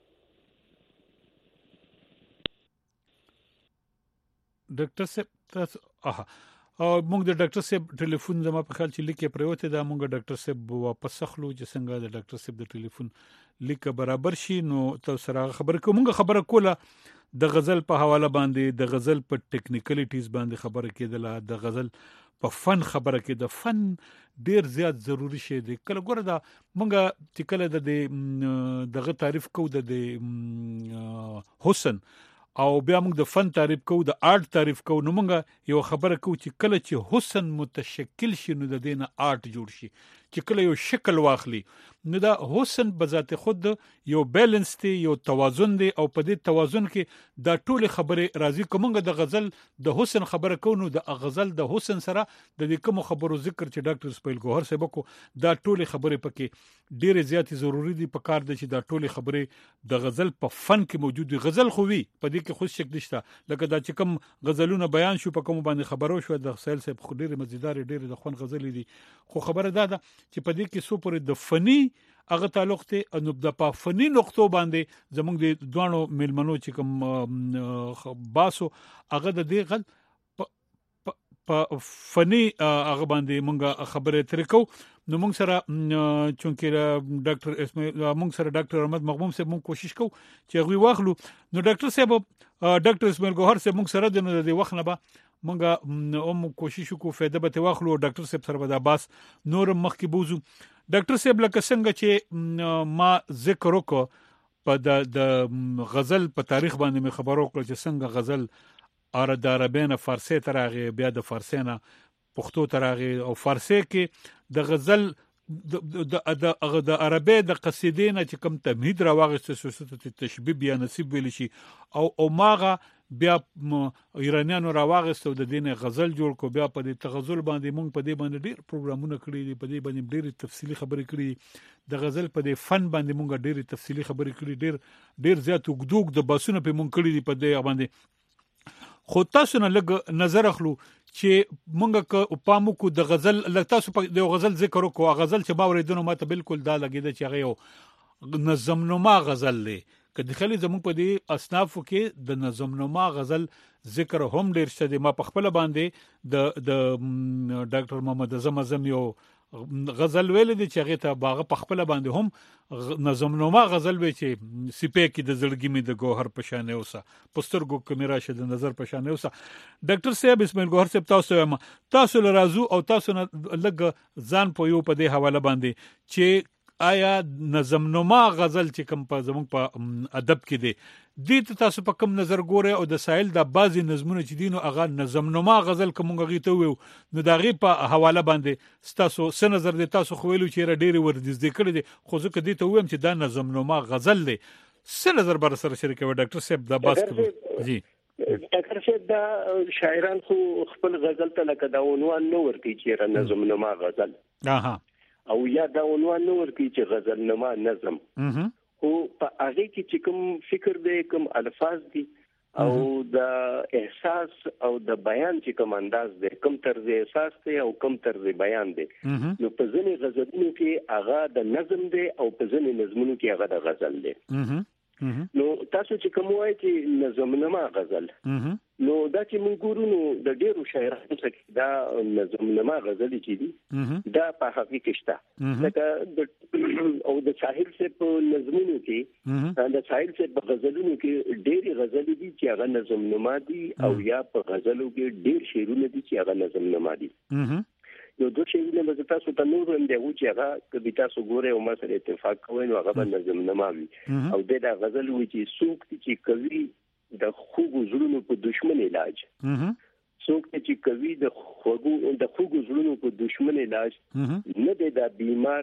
ډاکټر صاحب تاسو موږ د ډاکټر صاحب ټلیفون زما په خیال چې لیکه پروته دا موږ ډاکټر صاحب واپس اخلو چې څنګه د ډاکټر صاحب د ټلیفون لیکه برابر شي نو تاسو سره خبرې کوم. موږ خبره کوله د غزل په حواله باندې، د غزل په ټیکنیکلیټیز باندې خبره کېدله، د غزل په فن خبره کې. د فن ډیر زیات ضروری شی دی. کله ګوره دا مونږ چې کله دغه تعریف کوو د حسن او بیا موږ د فن تعریف کوو، د آرت تعریف کوو، نو موږ یو خبره کوو چې کله چې حسن متشکل شي نو د دینه آرت جوړ شي. چې کله یو شکل واخلي نو دا حسن بذات خود یو بیلنس دی، یو توازن دی، او په دې توازن کې دا ټول خبره راځي. کومه د غزل د حسن خبره کوو نو د غزل د حسن سره د دې کوم خبرو ذکر چې ډاکټر اسماعیل ګوهر صاحب کو دا ټول خبره پکې ډیره زیات ضروری دي. په کار د چې دا ټول خبره د غزل په فن کې موجود دي. غزل خو وی په دې کې خو شک نشته، لکه دا چې کوم غزلونه بیان شو په کوم باندې خبرو شو د سهیل صاحب خو ډیره مزیدار، ډیره د خوان غزل دي. خو خبره دا ده چې په دې کې سو پر د فنی هغه تعلق ته انو د په فنی نقطو باندې زموږ د دوانو ملمنو چې کوم باسو هغه د دې غل په فنی هغه باندې مونږه خبره ترې کو. نو مونږ سره چونکه ډاکټر اسماعیل مونږ سره ډاکټر احمد مغموم صاحب مونږ کوشش کو چې غوي واخلو. نو ډاکټر صاحب ډاکټر اسماعیل ګوهر صاحب مونږ سره د وخت نه به مونږه کوشش کو فائدہ به واخلو. ډاکټر صاحب سره به د باس نور مخ کې بوزو. ډاکټر صاحب لکه څنګه چې ما ذکر وکړ په د غزل په تاریخ باندې مې خبرو کړ چې څنګه غزل د عربینه فارسی ترغه بیا د فارسی نه پښتو ترغه او فارسی کې د غزل د عربی د قصیدې نه چې کوم تمهید راوغسته سوسته تشبیه بیا نصیب ویل شي او ماغه بیا ایرانیانو راوغسته د دینه غزل جوړ کو. بیا په دې تغزل باندې مونږ په دې باندې ډیر پروګرامونه کړی دي، په دې باندې ډیر تفصیلی خبرې کړې. د غزل په دې فن باندې مونږ ډیر تفصیلی خبرې کړې، ډیر زیات وګدوګ د باسونه په مونږ کړی دي په دې باندې. خو تاسو نه لګ نظر اخلو چې مونږ که پامو کو د غزل تاسو په د غزل ذکر وکړو. غزل چې ما ورېدنه ماته بالکل دا لګیده چې هغه یو نظم نما غزل دی. کله خلی زموږ په دې اصنافو کې د نظم نما غزل ذکر هم ډیر شته دي. ما په خپل باندې د ډاکټر محمد اعظم اعظم یو غزل ویل دي چې هغه ته باغ په خپل باندې هم نظم نما غزل وی چې سپې کې د زړګي می د ګوهر پشانه اوسه پسترګو کمیرا شه د نظر پشانه اوسه. ډاکټر صاحب اسماعیل ګوهر صاحب تاسو له رازو او تاسو نه لګ ځان په یو په دې حواله باندې چې آیا نظم نما غزل چې کوم په زموږ په ادب کې دی دې تاسو په کوم نظر ګوره او د ساحل د بازي نظمونه چې دینو هغه نظم نما غزل کومه غیته وو نو دا غي په حواله باندې تاسو څه نظر دی؟ تاسو خو ویلو چې ډېری وردیز کړی دي، خو ځکه دې ته ویم چې دا نظم نما غزل دی. څه نظر بر سره شریکوي ډاکټر صاحب دا باس کوي؟ جی ډاکټر صاحب دا شاعران خو خپل غزل ته لکه دا عنوان نو ورکی چې نظم نما غزل او یا دا عنوان نو ورکی چې غزل نما نظم او په هغه کې چې کوم فکر دی، کوم الفاظ دي او د احساس او د بیان چې کوم انداز دی، کوم طرز احساس دی او کوم طرز بیان دی، نو په ځینې غزلونو کې هغه د نظم دی او په ځینې نظمونو کې هغه د غزل دی. نو تاسو چې کوم وایي چې نظم نما غزل نو دا چې موږ ګورو نو د ډیرو شاعرانو څخه دا نظم نما غزل چې دي دا په حقیقت کې شته. لکه او د ساحل سے په نظمونو کې د ساحل سے په غزلونو کې ډېری غزل دي چې هغه نظم نما دي او یا په غزلو کې ډېر شعرونه دي چې هغه نظم نما دي. یو دوه شعرونه به تاسو ته نور هم دی چې هغه کبي تاسو ګوره او ما سره اتفاق کوئ نو هغه نظم نما وي او د غزل وی چې سوق چې کوي د خوګو زړونو په دشمن علاج، څوک چې کوي د خوګو زړونو په دشمن علاج، نه دی دا بیمار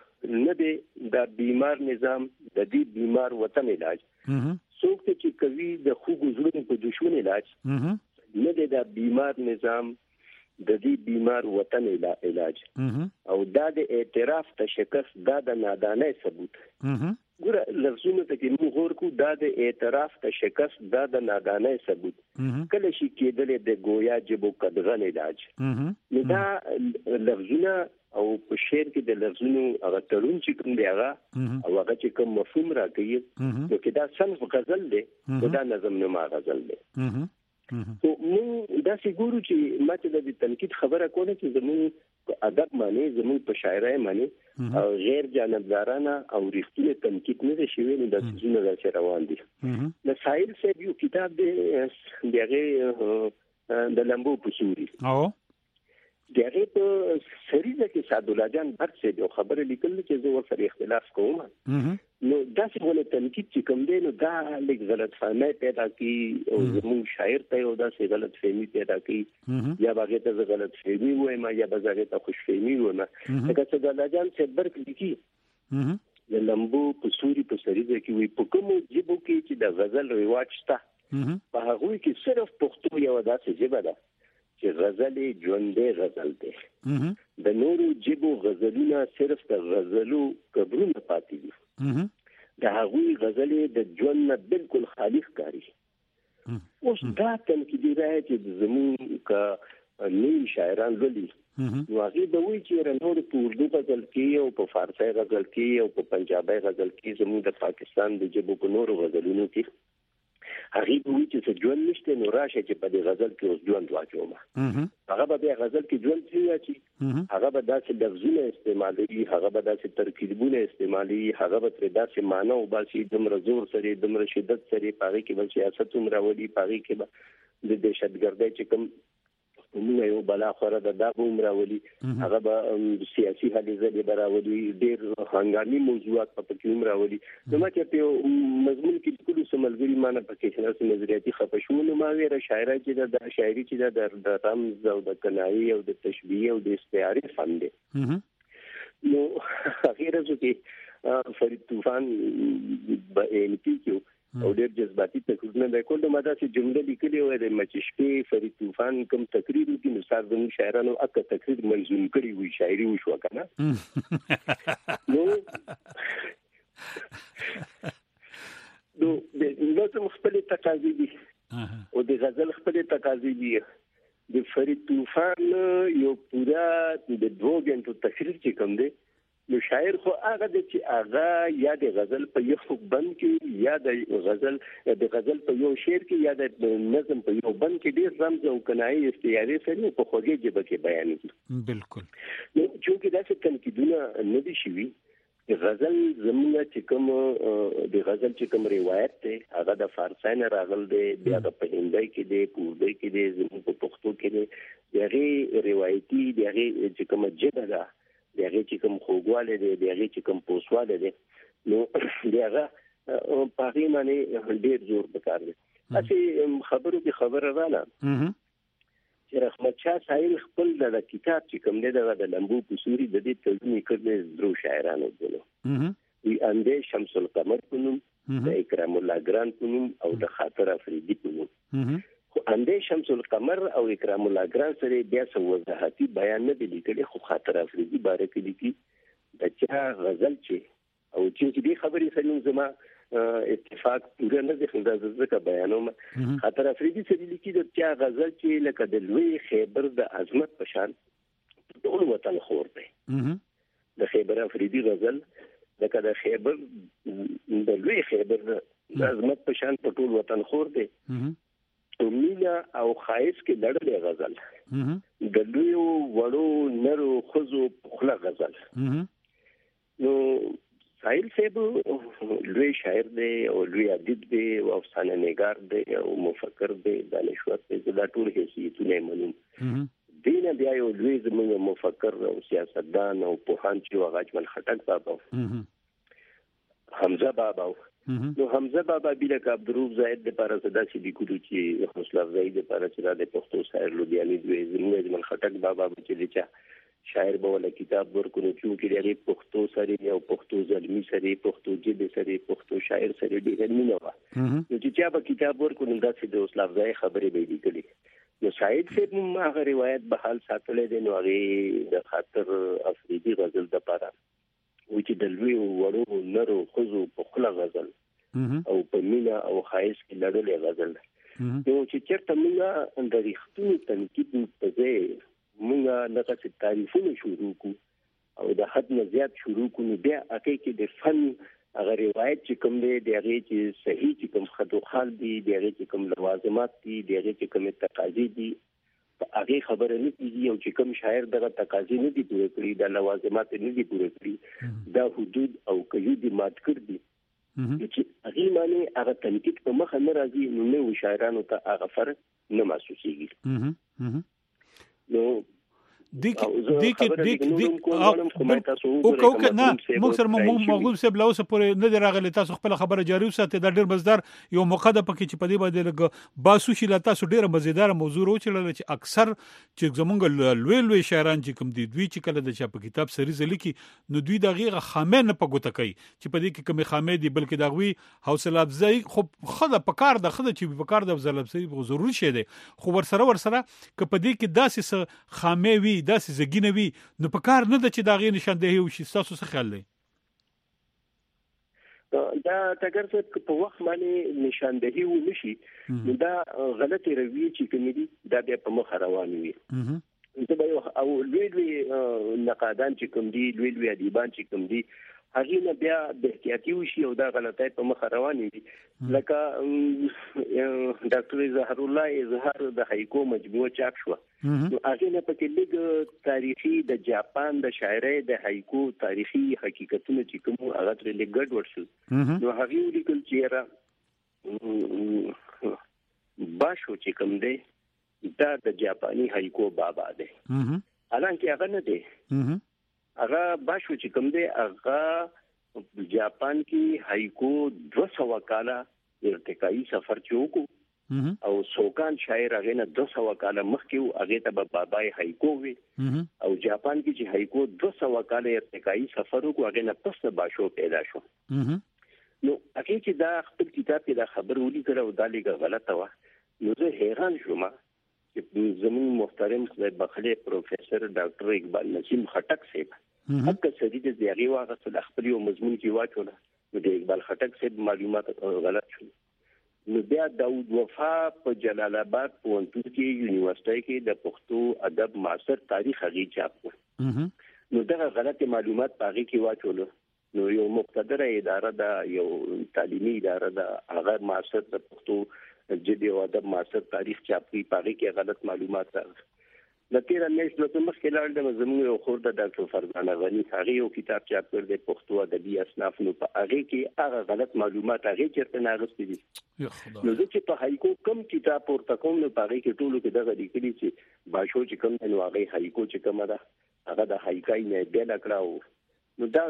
نظام د دې بیمار وطن علاج، څوک چې کوي د خوګو زړونو په دشمن علاج، نه دی دا بیمار نظام د دې بیمار وطن علاج. او دا د اعتراف تشکست دا د نادانۍ ثبوت ګوره لفظونه ته کې موږ غور کو دا د اعتراف ته شکست دا د نادانۍ ثبوت کله شي کېدل د گویا جبو قدغن علاج نو دا لفظونه او په شعر کې د لفظونو هغه تړون چې کوم دی هغه او هغه چې کوم مفهوم راکوي نو کې دا صنف غزل دی او دا نظم نما غزل دی نو موږ دا څنګه چې ماته د تنقید خبره کوله چې زموږ ادب معنی زموږ په شاعرۍ معنی او غیر جانبدارانه او رښتینی تنقید نه شي ویني د څه نه روان دي د ساحل صاحب یو کتاب دی دغه د لمبو پسوري او دغه په سریزه کې سعدالله جان برق سے یو خبره لیکل چې زه ورسره اختلاف کوم نو دا څنګه تنقید چې کوم دی نو دا لیک غلط فهمي پیدا کی او زموږ شاعر ته یو دا څه غلط فهمي پیدا کی یا باغه ته غلط فهمي وای ما یا باغه ته خوش فهمي وای ما دا سعدالله جان سے برق لیکي د لمبو پسوري په سریزه کې وي په کوم جيبو کې چې د غزل رواج شته په هغه کې صرف پښتو یو داسې جيبه ده چې غزل ژوندې غزل دی د نورو جيبو غزلونه صرف د غزلو قبرونه پاتې دي د هغوی غزلې د ژوند نه بالکل خالي ښکاري اوس دا تنقیدي راځي چې زموږ کا نوي شاعران ولي نو هغه د وی چې نور په اردو غزل کې او په فارسی غزل کې او په پنجابي غزل کې زموږ د پاکستان د جيبو په نورو غزلونو کې هغه د وی چې ژوند نشته نو راشه چې په دې غزل کې اوس ژوند واچوم هغه به غزل کې ژوند څنګه هغه به داسې لفظونه استعمالوي هغه به داسې ترکیبونه استعمالي هغه به تر داسې معنی او باسي دمر زور سره دمر شدت سره پاره کې بل سیاست هم راولي پاره کې به د دهشتګردۍ چې کوم موږ یو بلا خوره د دابوم راولي هغه به سیاسي حالې به راولي ډېر هنګامي موضوعات په کې راولي نو ماته په مضمون کې ټول سملګري معنی پکې شناسي نظریاتي خپشونه ما ویره شاعري چې د شاعري چې د رمز او د کنایي او د تشبیه او د استعارې فن دي نو اخیرا چې فرید طوفان به انتی کې او ډېر جذباتي تقریرونه د کول د ماده چې جمله لیکلې وای د مچشپې فرید طوفان کوم تقریر کې نو سار زموږ شاعرانو اکه تقریر منظوم کړی وي شاعري وشو کنه نو د لازم خپل تقاضي دي او د غزل خپل تقاضي دي د فرید طوفان یو پورا د 2 غنټو تقریر چې کوم دی نو شاعر خو هغه د چې هغه یا د غزل په یو بند کې یا د غزل په یو شعر کې یا د نظم په یو بند کې ډېر رمز او کنایي استعارې سره په خوږه ژبه کې بیان کړي بالکل نو چې دا څه تنقیدونه نه دي شوي غزل زموږ چې کوم د غزل چې کوم روایت ته هغه د فارسی نه راغل دی بیا د هندي کې دی اردو کې دی زموږ په پښتو کې دی هغه روایتي دی هغه چې کوم ژبه ده دغه چې کوم خوګواله دی دغه چې کوم پوسواله دی نو دغه په هغه معنی ډېر زور وکړ اسی خبرو کې خبره رااله چې رحمت شاه سایل خپل د کتاب چې کوم دی د لمبو پسوري د دې ترجمه کړل درو شاعرانو دلو وی انده شمس القمر پنوم د اکرام الله ګران پنوم او د خاطر افریدي پنوم خو انده شمس القمر او اکرام الله ګران سره بیا څه وضاحتي بیان نه دي لیکلي خو خاطر افریدي باره کې لیکي د چا غزل چې او چې دې خبرې سره زما اتفاق پوره نه دي خنده ځکه بیانوم خاطر افریدي سره لیکي د چا غزل چې لکه د لوی خیبر د عظمت په شان ټول وطن خور دی د خیبر افریدي غزل لکه د خیبر د لوی خیبر د عظمت په شان ټول وطن خور دی مینا او خایس کې لړلې غزل د لوی وړو نرو خزو خلا غزل نو سایل صاحب لوی شاعر دی او لوی ادیب دی او افسانه نگار دی او مفکر دی دانشور دی دا ټول حیثیتونه منم دین بیا یو لوی زموږ مفکر او سیاستدان او پوهان چې واغجمل خټک بابا حمزه بابا نو حمزه بابا بیلک عبدالروف زاید د پاره صدا سي دی کوډو چې حوصله افزایی د پاره چې د پښتو شاعر لودیانی دوی زموږ اجمل خټک بابا چې چې شاعر به ول کتاب ورکونو چې لري پښتو سره او پښتو زلمی سره پښتو جبه سره پښتو شاعر سره ډېر مینه و نو چې به کتاب ورکونو دا چې د حوصله افزایی خبرې به لیکلي نو شاید چې ما روایت به حال ساتلې د نو هغه د خاطر افریدي غزل د پاره او چې د لوی ورو نرو خزو په خله غزل او په مینا او خایس کې لړلې غزل نو چې چېرته موږ د ریښتونی تنقید په ځای موږ دغه تعریفونه شروع کو او د حد نه زیات شروع کو نو بیا اکه کې د فن هغه روایت چې کوم دی دغه چې صحیح چې کوم خطو خال دي دغه چې کوم لوازمات دي دغه چې کوم تقاضي دي هغه خبره نه کیږي او چې کوم شاعر دغه تقاضي نه دي پوره کړی د لوازمات نه دي پوره کړی دا حدود او قیود مات کړ دي چې هغه معنی هغه تنقید په مخ نه راځي نو نو شاعرانو ته هغه فرق نه محسوسيږي نو دیک موږ سره موږ سه بلوسه پورې نه دراغلی تاسو خپل خبره جاری وساتئ دا ډیر مزدار یو مقدمه پکې چې په دې باندې لګ باسو شي لا تاسو ډیره مزیدار موضوع وچلل چې اکثر چې زمونږ لوی شاعران چې کوم دي دوی چې کله د چا په کتاب سریز لیکي نو دوی دغه خامه نه پګوت کوي چې په دې کې کوم خامه دي بلکې دغوی حوصله افزای خو خدای په کار د خدای چې په کار د حوصله افزای ضروري شه دي خو ورسره ک په دې کې داسې خامه وي داسې زګینوي نو په کار نه د چې داغه نشاندهي وشي تاسو څه خیال دی دا تګر څه په وخت باندې نشاندهي و نشي نو دا غلطي روي چې کوم دي دا بیا په مخ روان وي او لوی نقادان چې کوم دي لوی ادیبان چې کوم دي هغه نه بیا د احتیاطي وشي او دا غلطۍ په مخ روان دي لکه ډاکټر زهر الله اظهار د هایکو مجموعه چاپ شو نو هغه نه پکې لګ تاریخي د جاپان د شاعرۍ د هایکو تاریخي حقیقتونه چې کوم هغه تر لګډ ورشل نو هغه لیکل چې را باشو چې کوم دی دا د جاپاني هایکو بابا دی حالانکه هغه نه دی هغه باشو چې کوم دی هغه جاپان کې هایکو 200 کاله ارتقائي سفر چوکو او سوکان شاعر هغه نه 200 کاله مخکې هغه ته بابای هایکو وي او جاپان کې چې هایکو 200 کاله ارتقائي سفر وکړ هغه نه پس باشو پیدا شو نو هغه چې دا خپل کتاب کې دا خبر ولي کړو دا لګه غلطه و نو زه حیران شوم چې زمون محترم خدای بخله پروفیسور ډاکټر اقبال نسیم خټک صاحب حق سدید زیاغي واغه د خپل یو مضمون کې واچول نو د اقبال خټک صاحب معلومات غلط شول نو بیا داود وفا په جلال آباد پوهنتون کې یونیورسيټي کې د پښتو ادب ماستر تاریخ هغه چاپ نو دا غلط معلومات هغه کې واچول نو یو مقتدره اداره دا یو تعلیمي اداره دا هغه ماستر د پښتو جدي او ادب ماستر تاریخ چاپ کوي هغه کې غلط معلومات راغلي لکه رمېش نو مخ کې لاړ د زموږ یو خور د ډاکټر فرزانه غنی هغه یو کتاب چاپ کړ د پښتو ادبي اصناف نو په هغه کې هغه غلط معلومات هغه چرته ناغستې دي نو چې په هایکو کم کتاب ورته کوم نو په هغه کې ټولو کې دغه لیکلي چې باشو چې کوم نو هغه هایکو چې کوم ده هغه د هایکای نه بیل کړو نو دا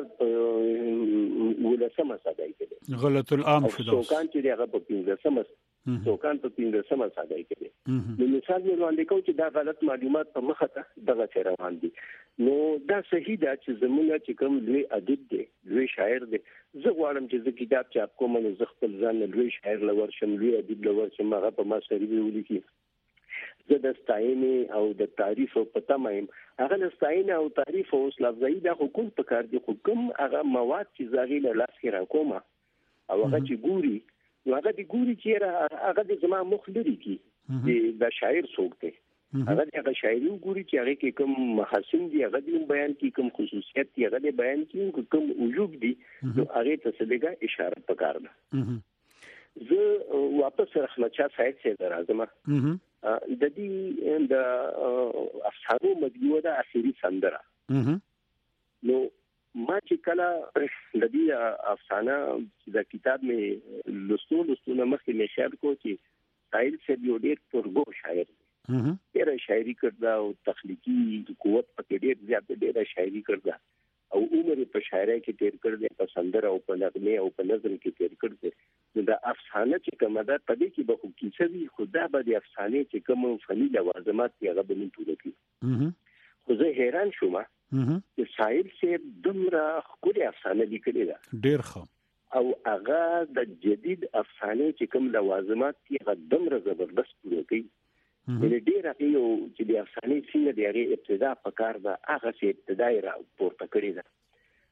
ولسمه صدای کې غلط العام شو سوکان چې هغه په 15 سوکان په 15 صدای کې نو مثال یې وړاندې کوم چې دا غلط معلومات په مخه ته دغه روان دي نو دا صحیح ده چې زمونږ چې کوم لوی ادیب دی لوی شاعر دی زه غواړم چې زه کتاب چاپ کوم نو زه خپل ځان لوی شاعر لور شم لوی ادیب لور شم هغه په ما سره ویلي زه د ستاینې او د تعریف او پته مایم هغه د ستاینې او تعریف او لفظي د حقوق په کار دي حکم هغه مواد چې زاغي له لاس کې راکومه او هغه چې ګوري نو هغه د ګوري چې هغه د زما مخ لري کې د شاعر څوک دی هغه د شاعري ګوري چې هغه کې کوم محاسن دي هغه د بیان کې کوم خصوصیت دي هغه د بیان کې کوم وجوب دي نو هغه ته څه اشاره پکار ده زه واپس رحمت شاه صاحب څخه راځم د دې د افسانو مجموعه د اخیری سندره نو ما چې کله د دې افسانه د کتاب مې لوستو مخکې مې خیال کو چې سایل سے یو ډېر پرګو شاعر دی ډېر شاعري کړدا او تخلیقي قوت پکې ډېر زیات ډېر شاعري کړدا او عمر په شاعرۍ کې تیر کړ دې په سندره او په نغمه او په نظم کې تیر کړ دې د افسانه چې کومه ده په دې کې به خو کیسه وي خدا به د افسانه چې کوم فني لوازمات یې هغه به نه ټول کړي خو زه حیران شوم چې سایل سے دمره خوري افسانه لیکلې ده ډېر ښه او هغه د جدید افسانه چې کوم لوازمات یې هغه دمره زبردست پوره کوي د ډېر یو چې د افسانه څنګه د هغه ابتدا په کار ده هغه چې ابتدای را پورته کړی ده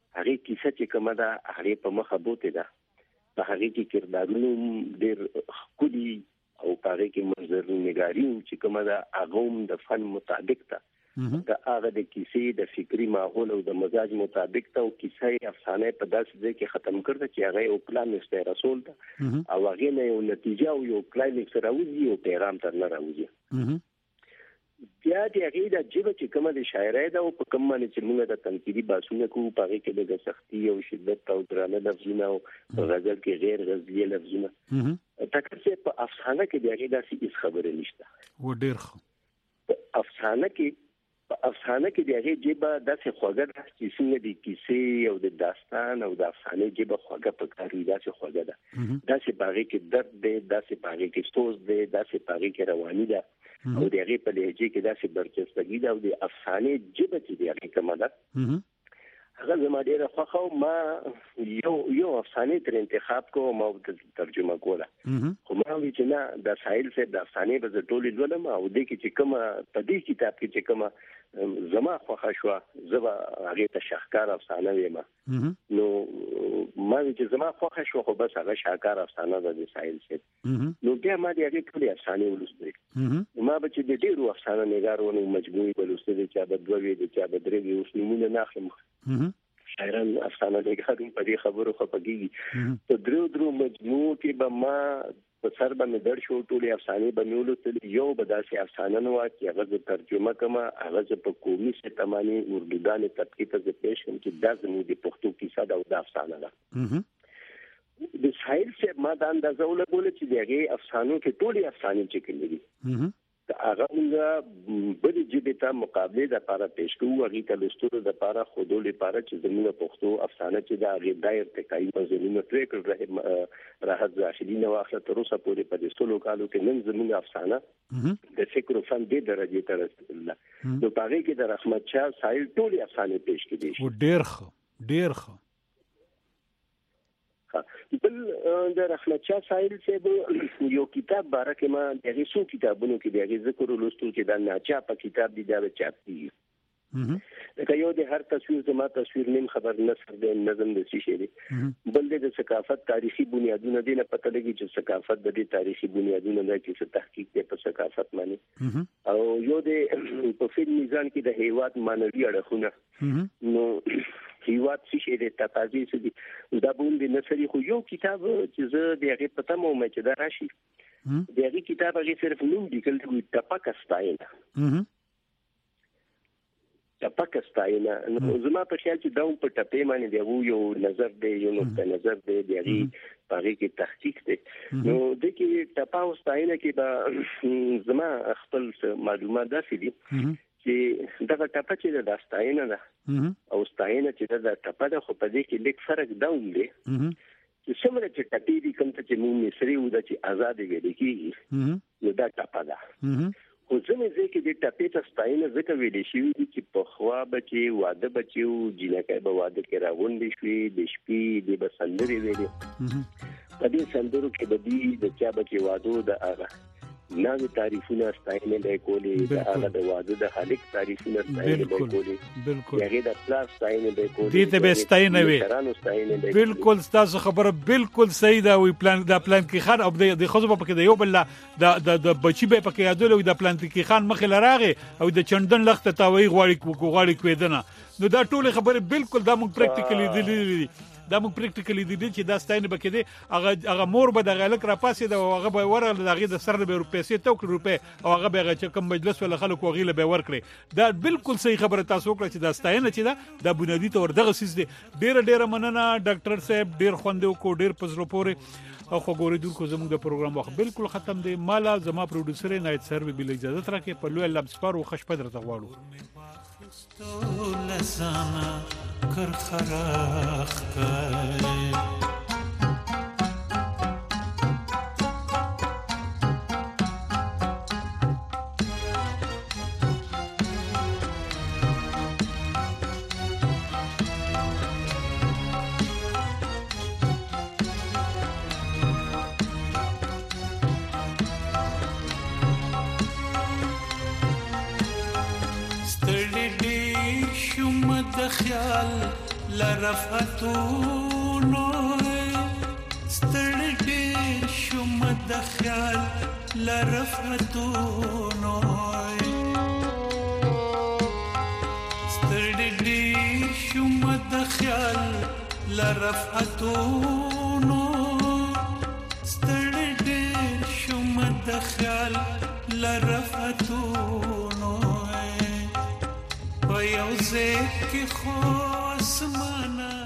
هغه کیسه چې کومه ده هغه په مخه بوته ده په هغه کې کردارونه ډېر خولي او په هغه کې منظرنګاري چې کومه ده هغه د فن مطابق ده دا هغه د کیسې د فکری ماحول او د مزاج مطابق ته او کیسه افسانه په داسې ځای کې ختم کړه چې هغه او پلان نشته رسول ده او هغه نه یو نتیجه او یو کلایمکس راوځي او پیغام تر نه راوځي بیا د هغه د جبه چې کومه د شاعرۍ ده او په کوم باندې چې موږ د تنقیدي باسونه کوو په هغه کې د سختي او شدت او درانه لفظونه او غزل کې غیر غزلي لفظونه تکه چې په افسانه کې د هغه داسې خبره نشته و ډیر افسانه کې د هغه جبه داسې خوږه ده چې څنګه د کیسې او د داستان او د افسانې جبه خوږه په کاری داسې خوږه ده داسې باغې کې درد دی داسې باغې کې سوز دی داسې باغې کې رواني ده او د هغه په لهجه کې داسې برچستګي ده او د افسانې جبه چې د هغه کومه ده هغه زما ډیره خوښه او ما یو افسانې تر انتخاب کوم او ترجمه کوله خو ما وی چې نه د ساحل سے د افسانې به ټولې لولم او د کې چې کومه په دې کتاب کې چې کومه زما خوښه شو زما هغه ته شاهکار افسانه ویما نو ما چې زما خوښه شو خو بس هغه شاهکار افسانه ده د ساحل سے نو بیا ما دې هغه ټولې افسانې ولوستې ما به چې د ډیرو افسانه نګارونو مجموعي ولوستې چې به دوه وی د چا به درې وی اوس نمونه ناخلم شاعران افسانه نګارون په دې خبرو خپګي ته درو مجموعو کې به ما په سر باندې در شو ټولې افسانې به مې ولوستلې یو به داسې افسانه نه وه چې هغه زه ترجمه کړم هغه زه په قومي ستماني اردوګانې تطبیق ته زه پیش کړم چې دا زموږ د پښتو کیسه ده او دا افسانه ده د ساحل صاحب ما دا اندازه ولګوله چې د هغې افسانو کې ټولې افسانې چې کومې دي هغه موږ بلې ژبې ته مقابلې دپاره پیش کوو هغې ته لوستلو دپاره ښودو لپاره چې زموږ پښتو افسانه چې د هغې دا ارتقایي مضمونونه پرې کړل راحت زاخلي نه واخله تر اوسه پورې په دې 16 کالو کې نن زموږ افسانه د فکر او فن دې درجې ته رسېدله نو په هغې کې د رحمت شاه ساحل ټولې افسانې پیش کړي دي ډېر ښه بل د رحمت شاه ساحل صاحب یو کتاب باره کې ما د هغې څو کتابونو کې د هغې ذکر ولوستو چې دا ناچاپه کتاب دی دا به چاپ کېږي لکه یو د هر تصویر زما تصویر نیم خبر نثر دی نظم د څه شی دی بل د ثقافت تاریخي بنیادونه دی نه پته لګي چې ثقافت د دې تاریخي بنیادونه نه کې څه تحقیق دی په ثقافت باندې او یو د په فلم میزان کې د هیواد معنوي اړخونه نو هیواد څه دی تقاضي څه دي دا بول د نثري خو یو کتاب چې زه د هغې په تمه وم چې دا راشي د هغې کتاب هغې صرف نوم لیکل دی ټپکه ستاینه ټپکه ستاینه نو زما په خیال چې دا هم په ټپې باندې دی یو نظر دی یو نقطه نظر دی د هغې په هغې کې تحقیق دی نو دې کې ټپه او ستاینه کې به زما خپل معلومات داسې دي چې دغه ټپه چې د ستاینه ده او ستاینه چې د ټپه ده خو په دې کې لیک فرق دا هم دی چې څومره چې ټپې دي کوم چې موږ مصري و ده چې ازادي ویل کېږي نو دا ټپه ده خو ځینې ځای کې د ټپې ته ستاینه ځکه ویلې شوي دي چې پخوا به چې واده به چې و جینکۍ به واده کې راغونډې شوې د شپې دې به سندرې ویلې په دې سندرو کې به دي د چا به چې واده د هغه ناوی تعریفونه ستاینه به کولې د هغه د واده د خالق تعریفونه ستاینه به کولې هغه د پلار ستاینه به کولې دې ته به ستاینه وي بالکل تاسو خبره بالکل صحیح ده وی پلان کې خان او د خزو په کې د یو بل د بچی به پکې یادول د پلان کې خان مخې لراغه او د چندن لخت تاوي غواړي کویدنه نو دا ټول خبره بالکل دا موږ پریکټیکلی دي چې دا ستاینه بکې دي هغه مور به د غلک را پاسې د هغه به ورغله د هغې د سر به روپیسې توکړي روپۍ او هغه به هغه چې کوم مجلس ولا خلکو هغې له به ورکړي دا بالکل صحیح خبره تاسو وکړه چې دا ستاینه چې ده دا بنیادي طور دغه څیز دی ډېره مننه ډاکټر صاحب ډېر خوند وکړو ډېر په زړه پورې او خو ګورېدونکو زموږ د پروګرام وخت بالکل ختم دی مالا زما پروډوسر نایت سر به بل اجازه راکې په لوی الله سپارو خوش پدر ته غواړو کر خراخ خیال لرفتونو ستړي ډېر شوم د خیال لرفتونو ستړي ډېر شوم د خیال لرفتونو ستړي ډېر شوم د خیال لرفتونو په یو ځای کې خو اسمانه